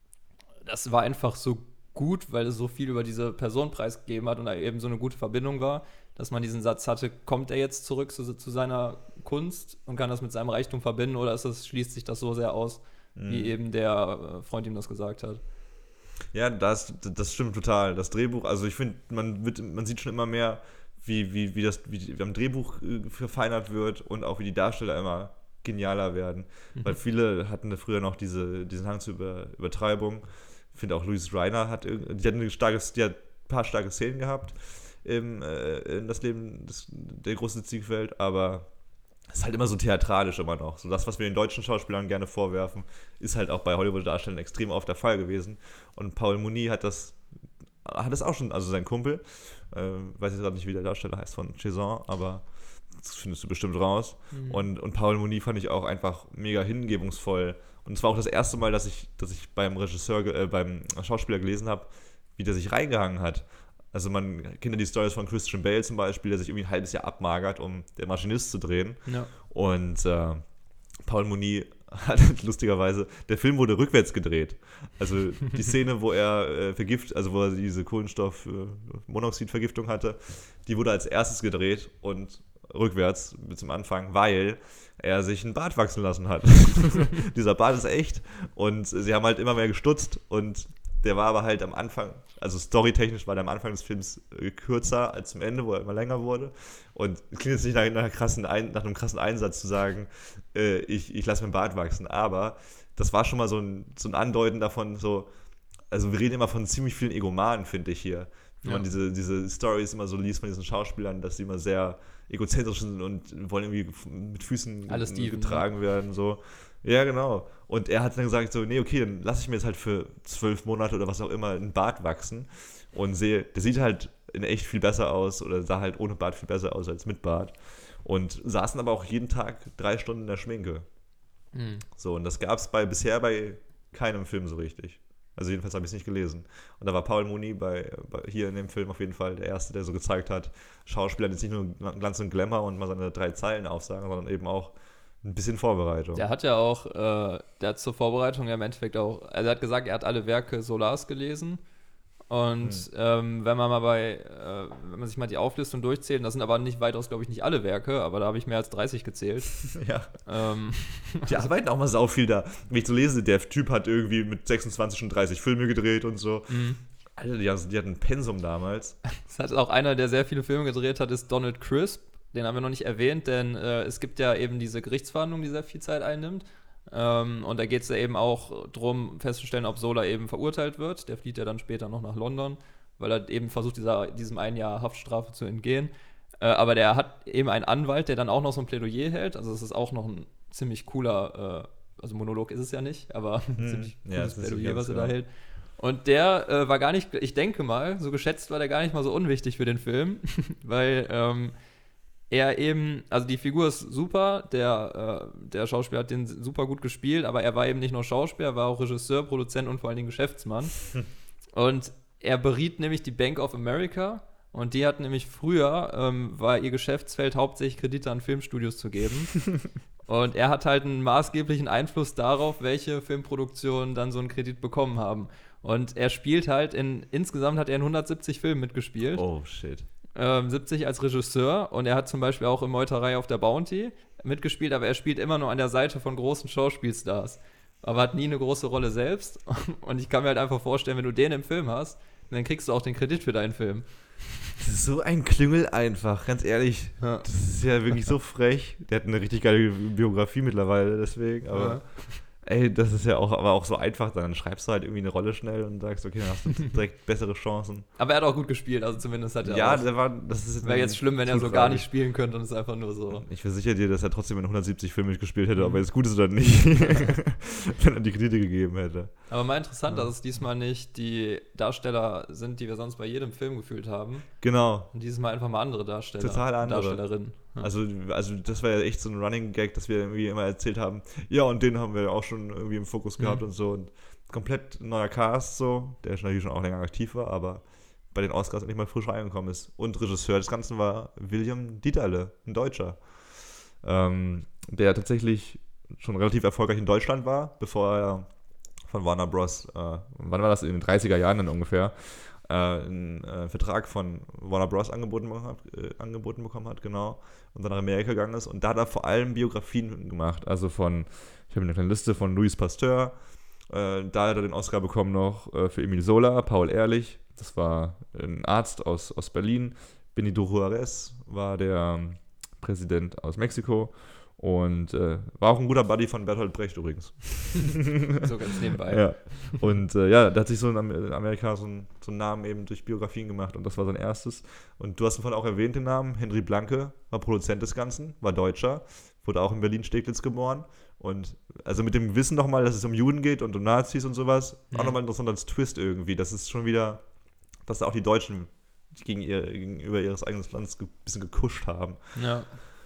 das war einfach so gut, weil es so viel über diese Person preisgegeben hat und da eben so eine gute Verbindung war, dass man diesen Satz hatte, kommt er jetzt zurück zu, zu seiner Kunst und kann das mit seinem Reichtum verbinden, oder ist das, schließt sich das so sehr aus, Mhm. wie eben der äh, Freund ihm das gesagt hat. Ja, das, das stimmt total. Das Drehbuch, also ich finde, man wird, man sieht schon immer mehr, wie, wie, wie das wie, wie am Drehbuch äh, verfeinert wird und auch wie die Darsteller immer genialer werden. Mhm. Weil viele hatten da früher noch diese, diesen Hang zur Über, Übertreibung. Ich finde auch Louis Reiner hat, irg- die hat, eine starke, die hat ein paar starke Szenen gehabt im, äh, in das Leben des, der großen Ziegfeld, aber es ist halt immer so theatralisch immer noch. So das, was wir den deutschen Schauspielern gerne vorwerfen, ist halt auch bei Hollywood-Darstellern extrem oft der Fall gewesen. Und Paul Muni hat das, hat das auch schon, also sein Kumpel, äh, weiß jetzt gerade nicht, wie der Darsteller heißt von Chezon, aber das findest du bestimmt raus. Mhm. Und, und Paul Muni fand ich auch einfach mega hingebungsvoll. Und es war auch das erste Mal, dass ich, dass ich beim Regisseur, äh, beim Schauspieler gelesen habe, wie der sich reingehangen hat. Also man kennt ja die Storys von Christian Bale zum Beispiel, der sich irgendwie ein halbes Jahr abmagert, um Der Maschinist zu drehen. Ja. Und äh, Paul Muni hat lustigerweise, der Film wurde rückwärts gedreht. Also die Szene, wo er äh, vergift, also wo er diese Kohlenstoffmonoxidvergiftung hatte, die wurde als erstes gedreht und rückwärts bis zum Anfang, weil er sich einen Bart wachsen lassen hat. Dieser Bart ist echt, und sie haben halt immer mehr gestutzt, und der war aber halt am Anfang, also storytechnisch war der am Anfang des Films äh, kürzer als zum Ende, wo er immer länger wurde. Und es klingt jetzt nicht nach, nach, einer krassen Ein, nach einem krassen Einsatz zu sagen, äh, ich, ich lasse meinen Bart wachsen, aber das war schon mal so ein, so ein Andeuten davon, so, also wir reden immer von ziemlich vielen Egomanen, finde ich hier. Wenn Ja. man diese, diese Stories immer so liest von diesen Schauspielern, dass sie immer sehr egozentrisch sind und wollen irgendwie mit Füßen Alle Steven, getragen werden, so. Ja, genau. Und er hat dann gesagt so, nee, okay, dann lasse ich mir jetzt halt für zwölf Monate oder was auch immer einen Bart wachsen und sehe, der sieht halt in echt viel besser aus oder sah halt ohne Bart viel besser aus als mit Bart. Und saßen aber auch jeden Tag drei Stunden in der Schminke. Mhm. So, und das gab es bei, bisher bei keinem Film so richtig. Also jedenfalls habe ich es nicht gelesen. Und da war Paul Muni bei, bei, hier in dem Film auf jeden Fall der Erste, der so gezeigt hat, Schauspieler jetzt nicht nur Glanz und Glamour und mal seine drei Zeilen aufsagen, sondern eben auch ein bisschen Vorbereitung. Der hat ja auch, äh, der hat zur Vorbereitung ja im Endeffekt auch, also er hat gesagt, er hat alle Werke Solars gelesen. Und Hm. ähm, wenn man mal bei, äh, wenn man sich mal die Auflistung durchzählt, das sind aber nicht weitaus, glaube ich, nicht alle Werke, aber da habe ich mehr als dreißig gezählt. Ja. ähm, Die arbeiten auch mal sau viel da. Wenn ich so lese, der Typ hat irgendwie mit sechsundzwanzig schon dreißig Filme gedreht und so. Mhm. Alter, die, die hatten ein Pensum damals. Es hat auch einer, der sehr viele Filme gedreht hat, ist Donald Crisp. Den haben wir noch nicht erwähnt, denn äh, es gibt ja eben diese Gerichtsverhandlung, die sehr viel Zeit einnimmt. Ähm, und da geht es ja eben auch darum, festzustellen, ob Zola eben verurteilt wird. Der flieht ja dann später noch nach London, weil er eben versucht, dieser, diesem ein Jahr Haftstrafe zu entgehen. Äh, aber der hat eben einen Anwalt, der dann auch noch so ein Plädoyer hält. Also es ist auch noch ein ziemlich cooler, äh, also Monolog ist es ja nicht, aber ein Hm. ziemlich Ja, cooles das ist Plädoyer, ganz was er da genau. hält. Und der äh, war gar nicht, ich denke mal, so geschätzt war der gar nicht mal so unwichtig für den Film, weil ähm, er eben, also die Figur ist super, der, äh, der Schauspieler hat den super gut gespielt, aber er war eben nicht nur Schauspieler, er war auch Regisseur, Produzent und vor allen Dingen Geschäftsmann. Und er beriet nämlich die Bank of America und die hat nämlich früher, ähm, war ihr Geschäftsfeld hauptsächlich Kredite an Filmstudios zu geben. Und er hat halt einen maßgeblichen Einfluss darauf, welche Filmproduktionen dann so einen Kredit bekommen haben. Und er spielt halt in, insgesamt hat er in hundertsiebzig Filmen mitgespielt. Oh, shit. Ähm, siebzig als Regisseur und er hat zum Beispiel auch in Meuterei auf der Bounty mitgespielt, aber er spielt immer nur an der Seite von großen Schauspielstars. Aber hat nie eine große Rolle selbst. Und ich kann mir halt einfach vorstellen, wenn du den im Film hast, dann kriegst du auch den Kredit für deinen Film. Das ist so ein Klüngel einfach, ganz ehrlich. Ja. Das ist ja wirklich so frech. Der hat eine richtig geile Biografie mittlerweile, deswegen. Aber Ja. ey, das ist ja auch, aber auch so einfach. Dann schreibst du halt irgendwie eine Rolle schnell und sagst, okay, dann hast du direkt bessere Chancen. Aber er hat auch gut gespielt, also zumindest hat er Ja, auch. der war, das ist Wäre jetzt schlimm, wenn er so gar nicht spielen könnte und es einfach nur so. Ich versichere dir, dass er trotzdem in hundertsiebzig Filmen mitgespielt hätte, ob er jetzt gut ist oder nicht. Wenn er die Kredite gegeben hätte. Aber mal interessant, Ja. dass es diesmal nicht die Darsteller sind, die wir sonst bei jedem Film gefühlt haben. Genau. Und dieses Mal einfach mal andere Darsteller. Total andere. Darstellerinnen. Ja. Also, also das war ja echt so ein Running Gag, dass wir irgendwie immer erzählt haben, ja, und den haben wir auch schon irgendwie im Fokus gehabt Mhm. und so. Und komplett neuer Cast so, der natürlich schon auch länger aktiv war, aber bei den Oscars endlich mal frisch reingekommen ist. Und Regisseur des Ganzen war William Dieterle, ein Deutscher. Ähm, der tatsächlich schon relativ erfolgreich in Deutschland war, bevor er von Warner Bros., äh, wann war das, in den dreißiger Jahren dann ungefähr, äh, einen äh, Vertrag von Warner Bros. angeboten bekommen hat, äh, angeboten bekommen hat, genau, und dann nach Amerika gegangen ist. Und da hat er vor allem Biografien gemacht, also von, ich habe eine kleine Liste von Louis Pasteur, äh, da hat er den Oscar bekommen noch äh, für Emile Zola, Paul Ehrlich, das war ein Arzt aus, aus Berlin, Benito Juarez war der ähm, Präsident aus Mexiko und äh, war auch ein guter Buddy von Bertolt Brecht übrigens. So ganz nebenbei. Ja. Und äh, ja, da hat sich so in Amerika so einen so einen Namen eben durch Biografien gemacht und das war sein erstes. Und du hast ihn vorhin auch erwähnt, den Namen. Henry Blanke war Produzent des Ganzen, war Deutscher, wurde auch in Berlin-Steglitz geboren. Und also mit dem Wissen nochmal, dass es um Juden geht und um Nazis und sowas, Mhm. auch nochmal interessant als Twist irgendwie. Das ist schon wieder, dass da auch die Deutschen gegen ihr, gegenüber ihres eigenen Landes ein bisschen gekuscht haben. Ja.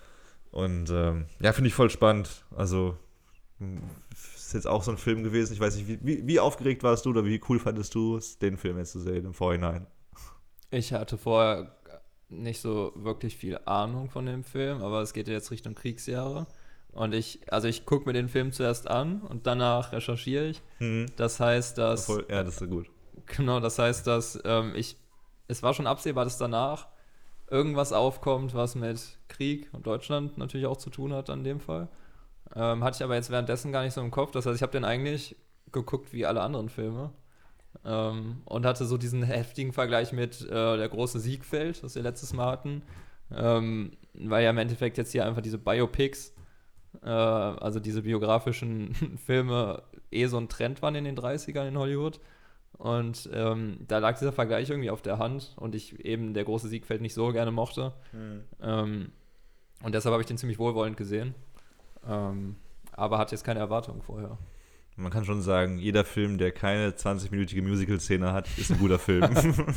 Und ähm, ja, finde ich voll spannend. Also, m, ist jetzt auch so ein Film gewesen. Ich weiß nicht, wie, wie, wie aufgeregt warst du oder wie cool fandest du es, den Film jetzt zu sehen im Vorhinein? Ich hatte vorher nicht so wirklich viel Ahnung von dem Film, aber es geht ja jetzt Richtung Kriegsjahre. Und ich, also ich gucke mir den Film zuerst an und danach recherchiere ich. Mhm. Das heißt, dass. Voll, ja, das ist so gut. Genau, das heißt, dass ähm, ich. Es war schon absehbar, dass danach irgendwas aufkommt, was mit Krieg und Deutschland natürlich auch zu tun hat in dem Fall. Ähm, hatte ich aber jetzt währenddessen gar nicht so im Kopf. Das heißt, ich habe den eigentlich geguckt wie alle anderen Filme. Ähm, und hatte so diesen heftigen Vergleich mit äh, Der große Siegfeld, was wir letztes Mal hatten. Ähm, weil ja im Endeffekt jetzt hier einfach diese Biopics, äh, also diese biografischen Filme, eh so ein Trend waren in den dreißigern in Hollywood. Und ähm, da lag dieser Vergleich irgendwie auf der Hand und ich eben Der große Siegfeld nicht so gerne mochte. Mhm. Ähm, und deshalb habe ich den ziemlich wohlwollend gesehen. Ähm, aber hatte jetzt keine Erwartungen vorher. Man kann schon sagen, jeder Film, der keine zwanzig-minütige Musical-Szene hat, ist ein guter Film.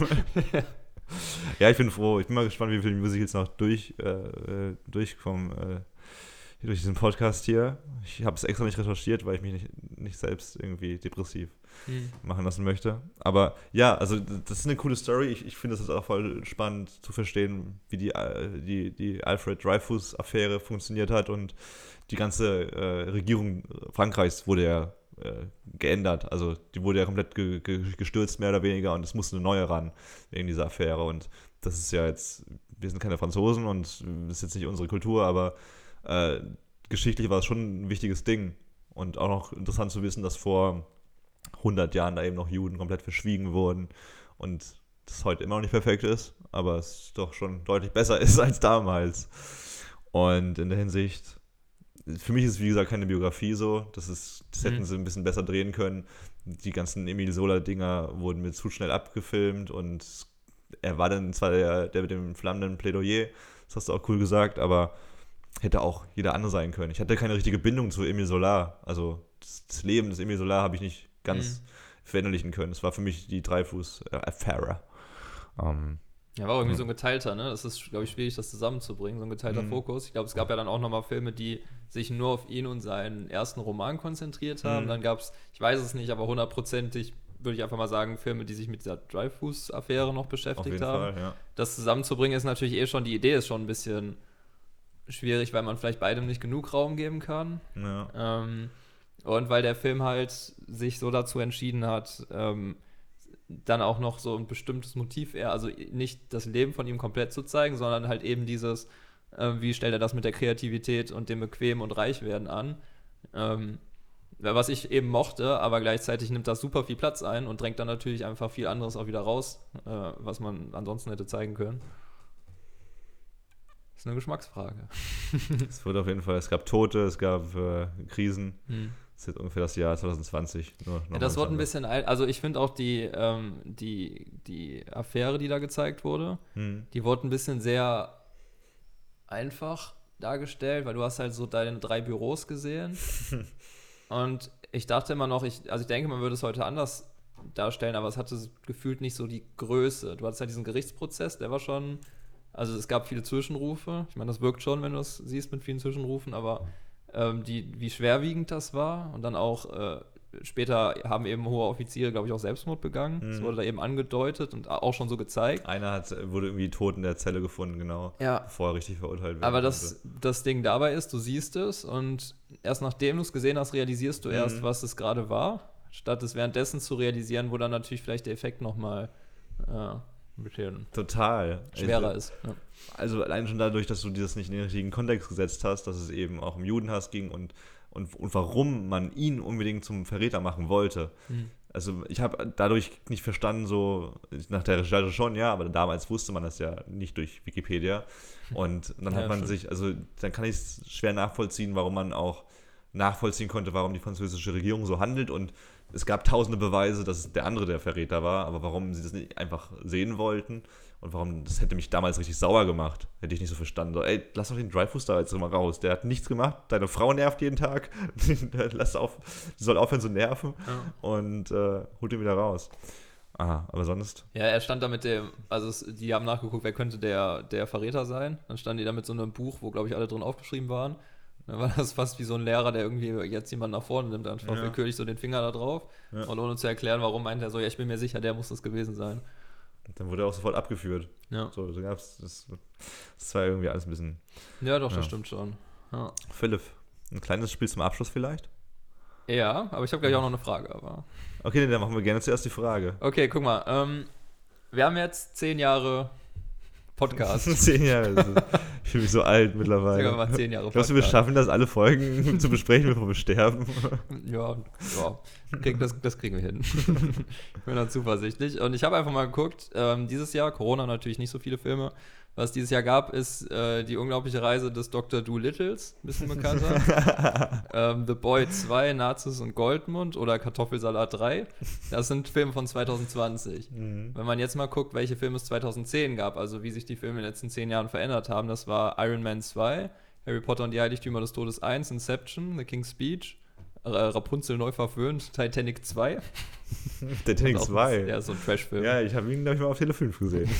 Ja, ich bin froh. Ich bin mal gespannt, wie viele Musicals noch durch, äh, durchkommen äh, durch diesen Podcast hier. Ich habe es extra nicht recherchiert, weil ich mich nicht, nicht selbst irgendwie depressiv Hm. machen lassen möchte. Aber ja, also das ist eine coole Story. Ich, ich finde es ist auch voll spannend zu verstehen, wie die, äh, die, die Alfred Dreyfus-Affäre funktioniert hat und die ganze äh, Regierung Frankreichs wurde ja äh, geändert. Also die wurde ja komplett ge, ge, gestürzt, mehr oder weniger, und es musste eine neue ran wegen dieser Affäre. Und das ist ja jetzt, wir sind keine Franzosen und das ist jetzt nicht unsere Kultur, aber äh, geschichtlich war es schon ein wichtiges Ding. Und auch noch interessant zu wissen, dass vor hundert Jahren da eben noch Juden komplett verschwiegen wurden und das heute immer noch nicht perfekt ist, aber es doch schon deutlich besser ist als damals. Und in der Hinsicht für mich ist es, wie gesagt, keine Biografie so. Das, ist, das hätten Mhm. sie ein bisschen besser drehen können. Die ganzen Emil Sola-Dinger wurden mir zu schnell abgefilmt und er war dann zwar der, der mit dem flammenden Plädoyer, das hast du auch cool gesagt, aber hätte auch jeder andere sein können. Ich hatte keine richtige Bindung zu Emil Solar. Also das, das Leben des Emil Solar habe ich nicht ganz Mhm. verinnerlichen können. Das war für mich die Dreifuß-Affäre. Ähm, Ja, war irgendwie so ein geteilter, ne? Das ist, glaube ich, schwierig, das zusammenzubringen, so ein geteilter Mhm. Fokus. Ich glaube, es gab ja dann auch nochmal Filme, die sich nur auf ihn und seinen ersten Roman konzentriert haben. Mhm. Dann gab es, ich weiß es nicht, aber hundertprozentig würde ich einfach mal sagen, Filme, die sich mit dieser Dreyfus-Affäre noch auf beschäftigt jeden haben. Fall, ja. Das zusammenzubringen ist natürlich eh schon, die Idee ist schon ein bisschen schwierig, weil man vielleicht beidem nicht genug Raum geben kann. ja. Ähm, und weil der Film halt sich so dazu entschieden hat, ähm, dann auch noch so ein bestimmtes Motiv eher, also nicht das Leben von ihm komplett zu zeigen, sondern halt eben dieses, äh, wie stellt er das mit der Kreativität und dem Bequem und Reichwerden an. Ähm, was ich eben mochte, aber gleichzeitig nimmt das super viel Platz ein und drängt dann natürlich einfach viel anderes auch wieder raus, äh, was man ansonsten hätte zeigen können. Das ist eine Geschmacksfrage. Es wurde auf jeden Fall, es gab Tote, es gab äh, Krisen. Hm. Das ist jetzt ungefähr das Jahr zwanzig zwanzig. Nur, Ja, das wurde ein bisschen, ein- also ich finde auch die, ähm, die, die Affäre, die da gezeigt wurde, Hm. die wurde ein bisschen sehr einfach dargestellt, weil du hast halt so deine drei Büros gesehen und ich dachte immer noch, ich, also ich denke, man würde es heute anders darstellen, aber es hatte gefühlt nicht so die Größe. Du hattest halt diesen Gerichtsprozess, der war schon, also es gab viele Zwischenrufe, ich meine, das wirkt schon, wenn du es siehst mit vielen Zwischenrufen, aber ähm, die, wie schwerwiegend das war und dann auch äh, später haben eben hohe Offiziere, glaube ich, auch Selbstmord begangen. Das Mhm. wurde da eben angedeutet und auch schon so gezeigt. Einer hat, wurde irgendwie tot in der Zelle gefunden, genau. Ja. Bevor er richtig verurteilt wird. Aber das, das Ding dabei ist, du siehst es und erst nachdem du es gesehen hast, realisierst du erst, Mhm. was es gerade war, statt es währenddessen zu realisieren, wo dann natürlich vielleicht der Effekt nochmal äh, ein bisschen Total. schwerer also, ist. Ja. Also allein schon dadurch, dass du das nicht in den richtigen Kontext gesetzt hast, dass es eben auch um Judenhass ging und, und, und warum man ihn unbedingt zum Verräter machen wollte. Mhm. Also ich habe dadurch nicht verstanden, so nach der Recherche schon, ja, aber damals wusste man das ja nicht durch Wikipedia. Und dann hat Ja, man stimmt. sich, also dann kann ich es schwer nachvollziehen, warum man auch nachvollziehen konnte, warum die französische Regierung so handelt. Und es gab tausende Beweise, dass der andere der Verräter war, aber warum sie das nicht einfach sehen wollten und warum, das hätte mich damals richtig sauer gemacht. Hätte ich nicht so verstanden. So, ey, lass doch den Dreyfus da jetzt mal raus. Der hat nichts gemacht. Deine Frau nervt jeden Tag. lass auf, die soll aufhören zu nerven. Ja. Und äh, holt ihn wieder raus. Ah, aber sonst. Ja, er stand da mit dem, also es, die haben nachgeguckt, wer könnte der, der Verräter sein. Dann standen die da mit so einem Buch, wo, glaube ich, alle drin aufgeschrieben waren. Dann war das fast wie so ein Lehrer, der irgendwie jetzt jemanden nach vorne nimmt, einfach Ja. willkürlich so den Finger da drauf. Ja. Und ohne zu erklären, warum, meint er so, ja, ich bin mir sicher, der muss das gewesen sein. Dann wurde er auch sofort abgeführt. Ja, So, so gab's das. Das war irgendwie alles ein bisschen. ja doch, das Ja. stimmt schon. Ja, Philipp, ein kleines Spiel zum Abschluss vielleicht? ja aber ich habe gleich auch noch eine Frage. Aber Okay, nee, dann machen wir gerne zuerst die Frage. okay, guck mal. Ähm, wir haben jetzt zehn Jahre Podcast. Zehn Jahre. das ist- Ich fühle mich so alt Sagen mittlerweile. wir mal zehn Jahre Glaubst du, wir schaffen das, alle Folgen zu besprechen, bevor wir sterben? Ja, ja. Krieg, das, das kriegen wir hin. Ich bin da zuversichtlich. Und ich habe einfach mal geguckt, ähm, dieses Jahr, Corona natürlich nicht so viele Filme. Was dieses Jahr gab, ist äh, die unglaubliche Reise des Doktor Doolittles, ein bisschen bekannter. ähm, The Boy zwei, Nazis und Goldmund oder Kartoffelsalat drei. Das sind Filme von zwanzig zwanzig. Mhm. Wenn man jetzt mal guckt, welche Filme es zwanzig zehn gab, also wie sich die Filme in den letzten zehn Jahren verändert haben, das war Iron Man zwei, Harry Potter und die Heiligtümer des Todes eins, Inception, The King's Speech, äh, Rapunzel neu verwöhnt, Titanic zwei. Titanic Auch- zwei. Ja, so ein Trash-Film. Ja, ich habe ihn, glaube ich, mal auf Tele fünf gesehen.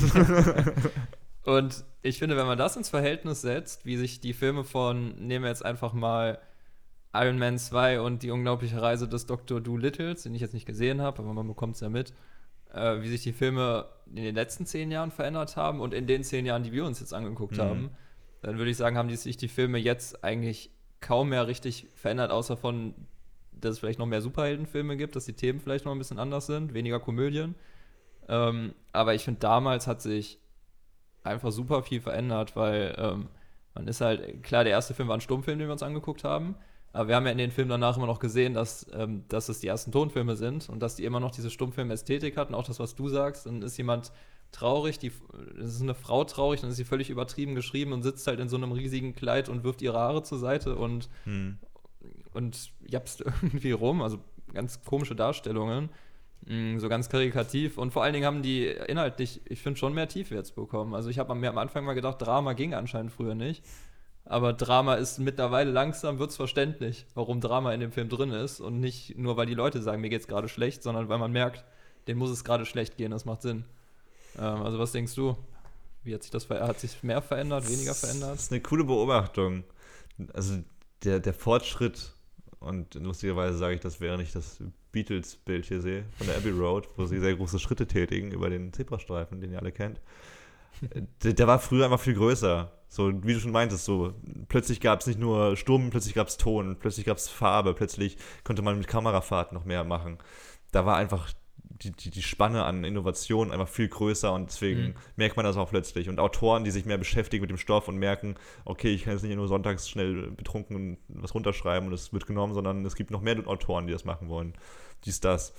Und ich finde, wenn man das ins Verhältnis setzt, wie sich die Filme von, nehmen wir jetzt einfach mal Iron Man zwei und die unglaubliche Reise des Doktor Doolittles, den ich jetzt nicht gesehen habe, aber man bekommt es ja mit, äh, wie sich die Filme in den letzten zehn Jahren verändert haben und in den zehn Jahren, die wir uns jetzt angeguckt Mhm. haben, dann würde ich sagen, haben die sich die Filme jetzt eigentlich kaum mehr richtig verändert, außer von, dass es vielleicht noch mehr Superheldenfilme gibt, dass die Themen vielleicht noch ein bisschen anders sind, weniger Komödien. Ähm, aber ich finde, damals hat sich einfach super viel verändert, weil ähm, man ist halt, klar, der erste Film war ein Stummfilm, den wir uns angeguckt haben, aber wir haben ja in den Filmen danach immer noch gesehen, dass, ähm, dass es die ersten Tonfilme sind und dass die immer noch diese Stummfilm-Ästhetik hatten, auch das, was du sagst, dann ist jemand traurig, die, es ist eine Frau traurig, dann ist sie völlig übertrieben geschrieben und sitzt halt in so einem riesigen Kleid und wirft ihre Haare zur Seite und, Hm. und japst irgendwie rum, also ganz komische Darstellungen, mh, so ganz karikativ und vor allen Dingen haben die inhaltlich, ich finde, schon mehr Tiefe jetzt bekommen. Also ich habe mir am Anfang mal gedacht, Drama ging anscheinend früher nicht, aber Drama ist mittlerweile langsam, wird es verständlich, warum Drama in dem Film drin ist und nicht nur, weil die Leute sagen, mir geht's gerade schlecht, sondern weil man merkt, denen muss es gerade schlecht gehen, das macht Sinn. Ähm, also was denkst du? Wie hat sich das verändert? Hat sich mehr verändert, weniger verändert? Das ist eine coole Beobachtung. Also der, der Fortschritt, und lustigerweise sage ich das, während ich das Beatles-Bild hier sehe, von der Abbey Road, wo sie sehr große Schritte tätigen über den Zebrastreifen, den ihr alle kennt. Der, der war früher einfach viel größer. So, wie du schon meintest, so plötzlich gab es nicht nur Sturm, plötzlich gab es Ton, plötzlich gab es Farbe, plötzlich konnte man mit Kamerafahrt noch mehr machen. Da war einfach die, die, die Spanne an Innovation einfach viel größer und deswegen mhm. merkt man das auch plötzlich. Und Autoren, die sich mehr beschäftigen mit dem Stoff und merken, okay, ich kann jetzt nicht nur sonntags schnell betrunken was runterschreiben und es wird genommen, sondern es gibt noch mehr Autoren, die das machen wollen. Dies, das.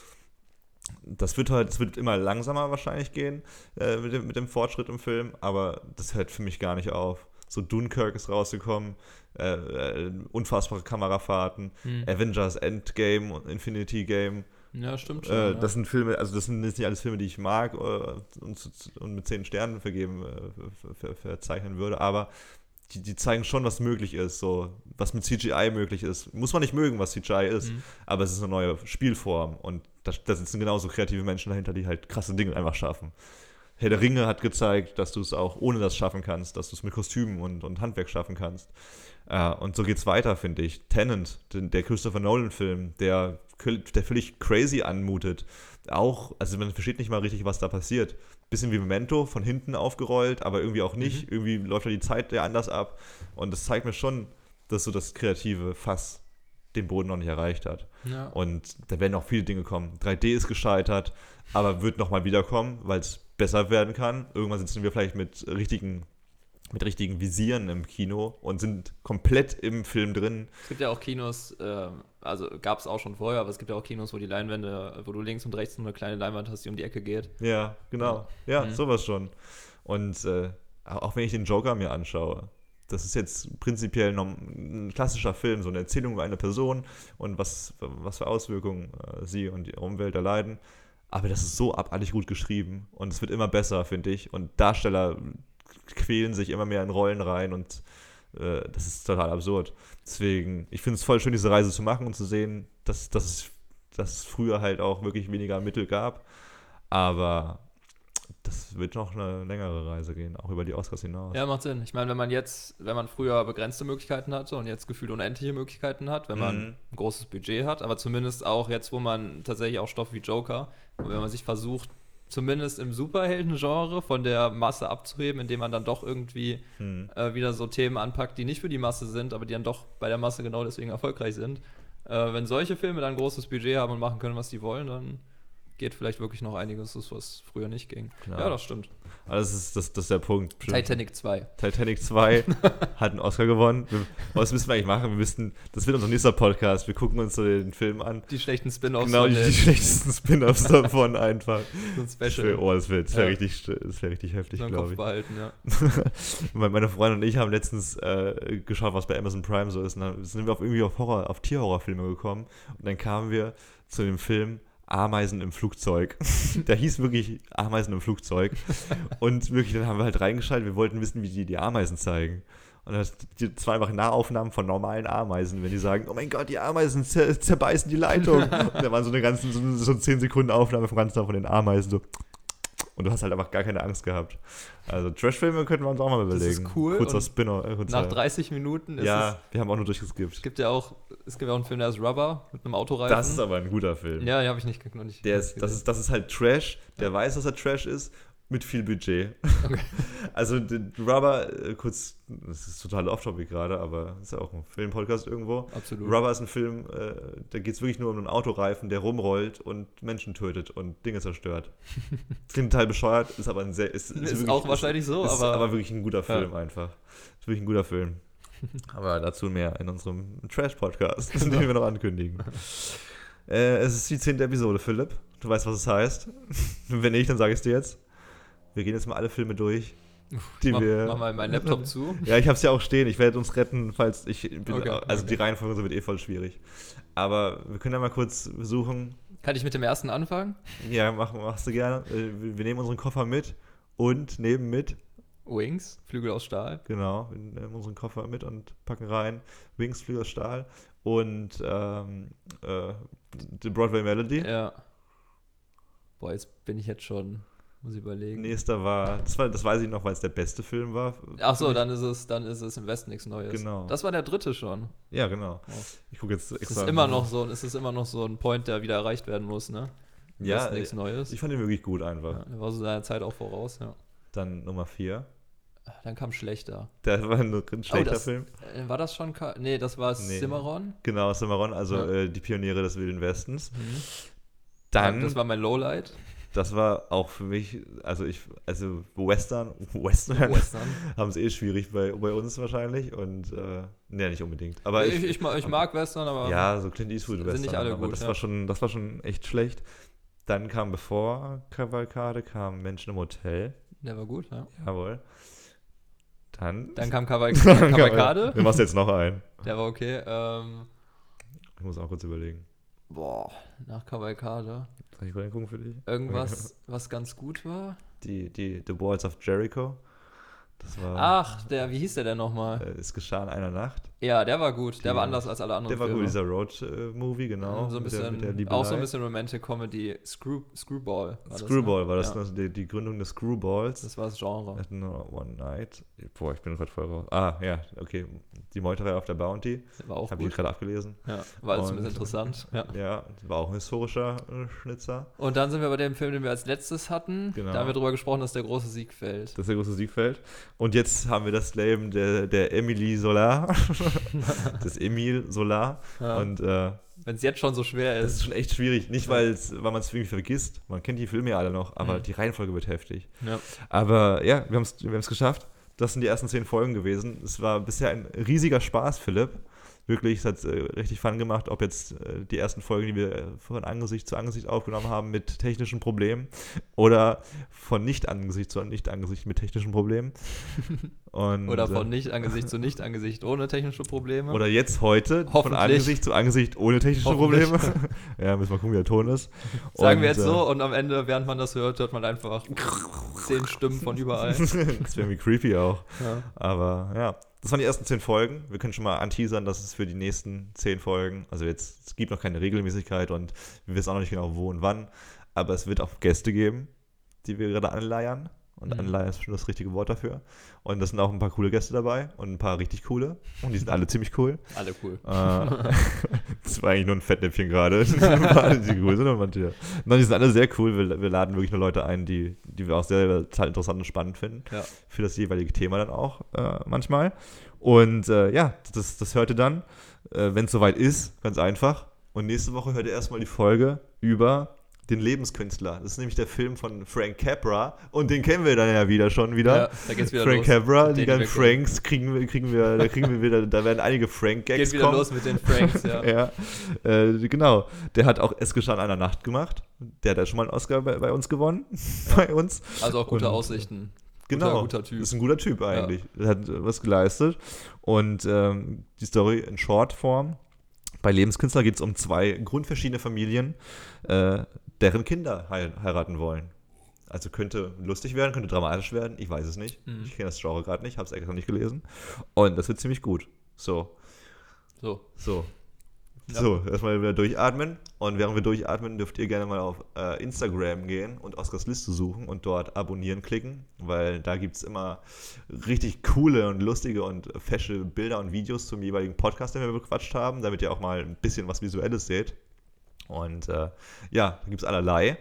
Das wird halt, es wird immer langsamer wahrscheinlich gehen äh, mit, dem, mit dem Fortschritt im Film, aber das hört für mich gar nicht auf. So Dunkirk ist rausgekommen, äh, äh, unfassbare Kamerafahrten, mhm. Avengers Endgame und Infinity Game. Ja, stimmt schon. Äh, ja. Das sind Filme, also das sind jetzt nicht alles Filme, die ich mag äh, und, und mit zehn Sternen vergeben, äh, ver, verzeichnen würde, aber die, die zeigen schon, was möglich ist, so was mit C G I möglich ist. Muss man nicht mögen, was C G I ist, mhm. aber es ist eine neue Spielform und da, da sitzen genauso kreative Menschen dahinter, die halt krasse Dinge einfach schaffen. Herr der Ringe hat gezeigt, dass du es auch ohne das schaffen kannst, dass du es mit Kostümen und, und Handwerk schaffen kannst. Äh, und so geht's weiter, finde ich. Tenet, den, der Christopher Nolan-Film, der, der völlig crazy anmutet. Auch, also man versteht nicht mal richtig, was da passiert. Bisschen wie Memento, von hinten aufgerollt, aber irgendwie auch nicht. Mhm. Irgendwie läuft da die Zeit ja anders ab. Und das zeigt mir schon, dass so das kreative Fass den Boden noch nicht erreicht hat. Ja. Und da werden auch viele Dinge kommen. drei D ist gescheitert, aber wird nochmal wiederkommen, weil es besser werden kann. Irgendwann sitzen wir vielleicht mit richtigen, mit richtigen Visieren im Kino und sind komplett im Film drin. Es gibt ja auch Kinos, äh, also gab es auch schon vorher, aber es gibt ja auch Kinos, wo die Leinwände, wo du links und rechts eine kleine Leinwand hast, die um die Ecke geht. Ja, genau. Ja, mhm. sowas schon. Und äh, auch wenn ich den Joker mir anschaue, das ist jetzt prinzipiell noch ein klassischer Film, so eine Erzählung über eine Person und was, was für Auswirkungen äh, sie und die Umwelt erleiden. Aber das ist so abartig gut geschrieben und es wird immer besser, finde ich. Und Darsteller quälen sich immer mehr in Rollen rein und äh, das ist total absurd. Deswegen, ich finde es voll schön, diese Reise zu machen und zu sehen, dass, dass, es, dass es früher halt auch wirklich weniger Mittel gab. Aber das wird noch eine längere Reise gehen, auch über die Oscars hinaus. Ja, macht Sinn. Ich meine, wenn man jetzt, wenn man früher begrenzte Möglichkeiten hatte und jetzt gefühlt unendliche Möglichkeiten hat, wenn man Mhm. ein großes Budget hat, aber zumindest auch jetzt, wo man tatsächlich auch Stoff wie Joker, wenn man sich versucht, zumindest im Superhelden-Genre von der Masse abzuheben, indem man dann doch irgendwie Mhm. äh, wieder so Themen anpackt, die nicht für die Masse sind, aber die dann doch bei der Masse genau deswegen erfolgreich sind. Äh, wenn solche Filme dann ein großes Budget haben und machen können, was die wollen, dann geht vielleicht wirklich noch einiges, was früher nicht ging. Klar. Ja, das stimmt. Also das ist, das, das ist der Punkt. Titanic zwei. Titanic zwei hat einen Oscar gewonnen. Wir, was müssen wir eigentlich machen? Wir müssten, das wird unser nächster Podcast. Wir gucken uns so den Film an. Die schlechten Spin-Offs. Genau, die, die schlechtesten Spin-Offs davon einfach. So ein Das Special. wär, oh, das wäre wär Ja. richtig, das wär richtig heftig, Nur im glaube Kopf ich. behalten, ja. Meine meine Freundin und ich haben letztens äh, geschaut, was bei Amazon Prime so ist. Und dann sind wir auf, irgendwie auf, Horror, auf Tierhorrorfilme gekommen. Und dann kamen wir zu dem Film Ameisen im Flugzeug. Der hieß wirklich Ameisen im Flugzeug. Und wirklich, dann haben wir halt reingeschaltet. Wir wollten wissen, wie die die Ameisen zeigen. Und das das waren einfach Nahaufnahmen von normalen Ameisen, wenn die sagen, oh mein Gott, die Ameisen zer zerbeißen die Leitung. Und da waren so eine ganze, so, so zehn Sekunden Aufnahme vom ganzen Tag von den Ameisen. So. Und du hast halt einfach gar keine Angst gehabt. Also Trash-Filme könnten wir uns auch mal Das überlegen. ist cool. Kurzer Und Spinner. Äh, kurzer, Nach dreißig Minuten ist ja, es. wir haben auch nur durchgeskippt. Es gibt ja auch, es gibt ja auch einen Film, der ist Rubber mit einem Autoreifen. Das ist aber ein guter Film. Ja, ja, habe ich nicht, noch nicht. Der nicht ist, das, gesehen. ist, das ist halt Trash, der Ja. weiß, dass er Trash ist, mit viel Budget. Okay. Also den Rubber, äh, kurz, das ist total off-topic gerade, aber ist ja auch ein Filmpodcast irgendwo. Absolut. Rubber ist ein Film, äh, da geht es wirklich nur um einen Autoreifen, der rumrollt und Menschen tötet und Dinge zerstört. Das klingt total bescheuert, ist aber ein sehr... Ist, Ist wirklich, auch wahrscheinlich so, ist, aber- Ist aber wirklich ein guter Film Ja. einfach. Ist wirklich ein guter Film. Aber dazu mehr in unserem Trash-Podcast, den wir noch ankündigen. Äh, es ist die zehnte Episode, Philipp. Du weißt, was es heißt. Wenn nicht, dann sage ich es dir jetzt. Wir gehen jetzt mal alle Filme durch, die mach, wir... Mach mal meinen Laptop zu. Ja, ich hab's ja auch stehen. Ich werde uns retten, falls ich... Bin, Okay, also okay. die Reihenfolge so wird eh voll schwierig. Aber wir können ja mal kurz suchen. Kann ich mit dem ersten anfangen? Ja, mach, machst du gerne. Äh, Wir wir nehmen unseren Koffer mit und nehmen mit... Wings, Flügel aus Stahl. Genau, wir nehmen unseren Koffer mit und packen rein Wings, Flügel aus Stahl und ähm, äh, The Broadway Melody. Ja. Boah, jetzt bin ich jetzt schon, muss ich überlegen. Nächster war, das war, das weiß ich noch, weil es der beste Film war. Ach so, dann ist es, dann ist es im Westen nichts Neues. Genau. Das war der dritte schon. Ja, genau. Oh. Ich gucke jetzt Es extra. ist immer noch so, es ist immer noch so ein Point, der wieder erreicht werden muss, ne? Im Ja, Westen nichts Neues. Ich fand ihn wirklich gut einfach. Ja, der war so seiner Zeit auch voraus, ja. Dann Nummer vier. Dann kam schlechter. Der war ein, ein schlechter oh, das, Film. äh, War das schon? Ka- nee, das war Nee. Cimarron. Genau, Cimarron, also Ja. äh, die Pioniere des Wilden Westens. Mhm. Dann, Das war mein Lowlight. das war auch für mich, also ich, also Western, Western, Western. haben es eh schwierig bei, bei uns wahrscheinlich und, äh, ne, nicht unbedingt. Aber ich, ich, ich, mag, ich mag Western, aber ja, so Clint Eastwood sind Western. nicht alle aber gut, das ja. war schon, das war schon echt schlecht. Dann kam bevor Kavalkade, kam Menschen im Hotel. der war gut, ja. Jawohl. Dann, Dann kam Kaval- Kavalkade. Du machst jetzt noch einen. Der war okay. Ähm, Ich muss auch kurz überlegen. boah, nach Kavalkade. Soll ich reingucken für dich? Irgendwas, was ganz gut war? Die, die The Walls of Jericho. Das war. Ach, der, wie hieß der denn nochmal? Äh, es geschah in einer Nacht. Ja, der war gut. Der Die- war anders als alle anderen Der war Filme. gut, dieser Road-Movie, genau. so ein mit der- bisschen, mit der Liebelei. auch so ein bisschen Romantic Comedy. Screw, Screwball. War Screwball das, ne? war das, Ja, also die, die Gründung des Screwballs. das war das Genre. At no One Night. Boah, ich bin gerade voll raus. Ah, ja, okay. Die Meuterei auf der Bounty. War auch Habe ich gut. gerade abgelesen. Ja, war alles Und- ein bisschen interessant. Ja. Ja, war auch ein historischer äh, Schnitzer. Und dann sind wir bei dem Film, den wir als letztes hatten. Genau. Da haben wir drüber gesprochen, dass der große Sieg fällt. Das ist der große Siegfeld. Und jetzt haben wir das Leben der, der Emily Solar. des Emil Solar. Ja. Und äh, Wenn es jetzt schon so schwer das ist ist. schon echt schwierig. Nicht, weil's, weil man es irgendwie vergisst. Man kennt die Filme ja alle noch, aber Mhm. die Reihenfolge wird heftig. Ja. Aber ja, wir haben es wir haben's geschafft. Das sind die ersten zehn Folgen gewesen. Es war bisher ein riesiger Spaß, Philipp. Wirklich, es hat äh, richtig Fun gemacht, ob jetzt äh, die ersten Folgen, die wir äh, von Angesicht zu Angesicht aufgenommen haben mit technischen Problemen oder von Nicht-Angesicht zu Nicht-Angesicht mit technischen Problemen. Und, Oder von äh, Nicht-Angesicht zu Nicht-Angesicht ohne technische Probleme. Oder jetzt heute von Hoffentlich. Angesicht zu Angesicht ohne technische Hoffentlich. Probleme. Ja, müssen wir gucken, wie der Ton ist. Sagen Und, wir jetzt äh, so und am Ende, während man das hört, hört man einfach zehn Stimmen von überall. Das wäre irgendwie creepy auch. Ja. Aber ja, das waren die ersten zehn Folgen. Wir können schon mal anteasern, dass es für die nächsten zehn Folgen, also jetzt, es gibt noch keine Regelmäßigkeit und wir wissen auch noch nicht genau wo und wann, aber es wird auch Gäste geben, die wir gerade anleiern. Und Mhm. Anleihen ist schon das richtige Wort dafür. Und das sind auch ein paar coole Gäste dabei und ein paar richtig coole. Und die sind alle ziemlich cool. Alle cool. Äh, das war eigentlich nur ein Fettnäpfchen gerade. Die cool sind und manche. Nein, die sind alle sehr cool. Wir, wir laden wirklich nur Leute ein, die, die wir auch sehr total interessant und spannend finden. Ja. Für das jeweilige Thema dann auch äh, manchmal. Und äh, ja, das, das hört ihr dann, äh, wenn es soweit ist, ganz einfach. Und nächste Woche hört ihr erstmal die Folge über den Lebenskünstler. Das ist nämlich der Film von Frank Capra. Und den kennen wir dann ja wieder schon wieder. Ja, da geht's wieder Frank los. Capra, Den, die den ganzen wir kennen. Franks kriegen wir, kriegen wir, da kriegen wir wieder, da werden einige Frank-Gags Geht wieder kommen. los mit den Franks, ja. Ja, äh, genau. Der hat auch Es geschah in einer Nacht gemacht. Der hat ja schon mal einen Oscar bei, bei uns gewonnen. bei uns. Also auch gute Und, Aussichten. Genau. Guter, guter Typ. Ist ein guter Typ eigentlich. Der hat äh, was geleistet. Und ähm, die Story in Shortform. Bei Lebenskünstler geht es um zwei grundverschiedene Familien, äh, deren Kinder hei- heiraten wollen. Also könnte lustig werden, könnte dramatisch werden. Ich weiß es nicht. Mhm. Ich kenne das Genre gerade nicht, habe es extra nicht gelesen. Und das wird ziemlich gut. So. So. So. Ja. So, erstmal wieder durchatmen. Und während wir durchatmen, dürft ihr gerne mal auf äh, Instagram gehen und Oskars Liste suchen und dort abonnieren klicken, weil da gibt es immer richtig coole und lustige und fesche Bilder und Videos zum jeweiligen Podcast, den wir bequatscht haben, damit ihr auch mal ein bisschen was Visuelles seht. Und äh, ja, da gibt es allerlei.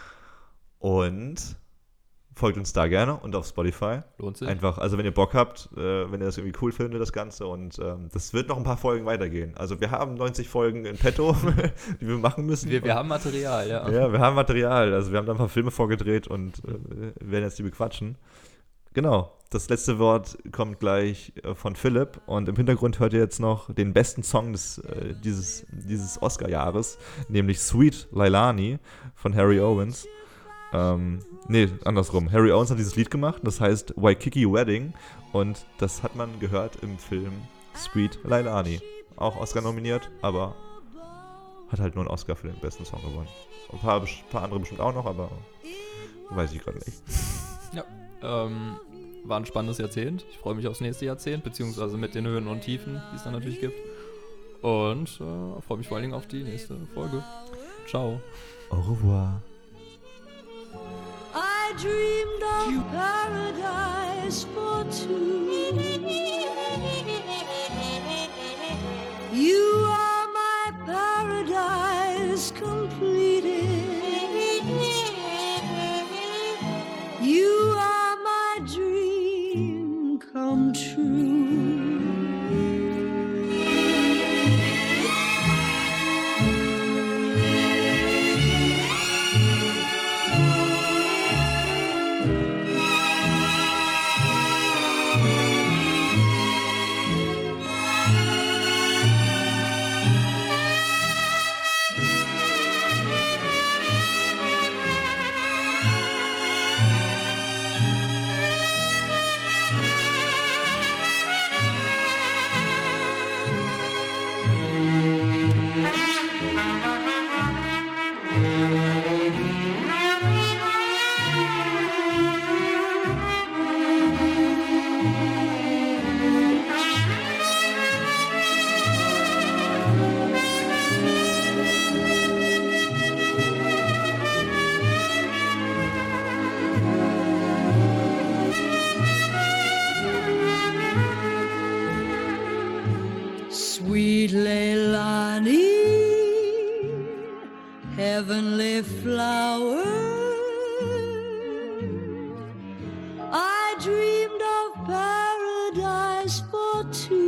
Und folgt uns da gerne und auf Spotify. Lohnt sich. Einfach, also wenn ihr Bock habt, äh, wenn ihr das irgendwie cool findet, das Ganze. Und ähm, das wird noch ein paar Folgen weitergehen. Also wir haben neunzig Folgen in petto, die wir machen müssen. Wir, wir Und, haben Material, ja. ja, wir haben Material. Also wir haben da ein paar Filme vorgedreht und äh, werden jetzt die bequatschen. Genau, das letzte Wort kommt gleich äh, von Philipp. Und im Hintergrund hört ihr jetzt noch den besten Song des, äh, dieses, dieses Oscar-Jahres, nämlich Sweet Leilani von Harry Owens. Ähm, nee, andersrum. Harry Owens hat dieses Lied gemacht, das heißt Waikiki Wedding und das hat man gehört im Film Sweet Leilani. Auch Oscar nominiert, aber hat halt nur einen Oscar für den besten Song gewonnen. Ein paar, ein paar andere bestimmt auch noch, aber weiß ich gerade nicht. Ja, ähm, war ein spannendes Jahrzehnt. Ich freue mich aufs nächste Jahrzehnt, beziehungsweise mit den Höhen und Tiefen, die es dann natürlich gibt. Und äh, freue mich vor allen Dingen auf die nächste Folge. Ciao. Au revoir. I dreamed of paradise for two. You are my paradise completed. You are my dream come true. Sweet Leilani, heavenly flower, I dreamed of paradise for two.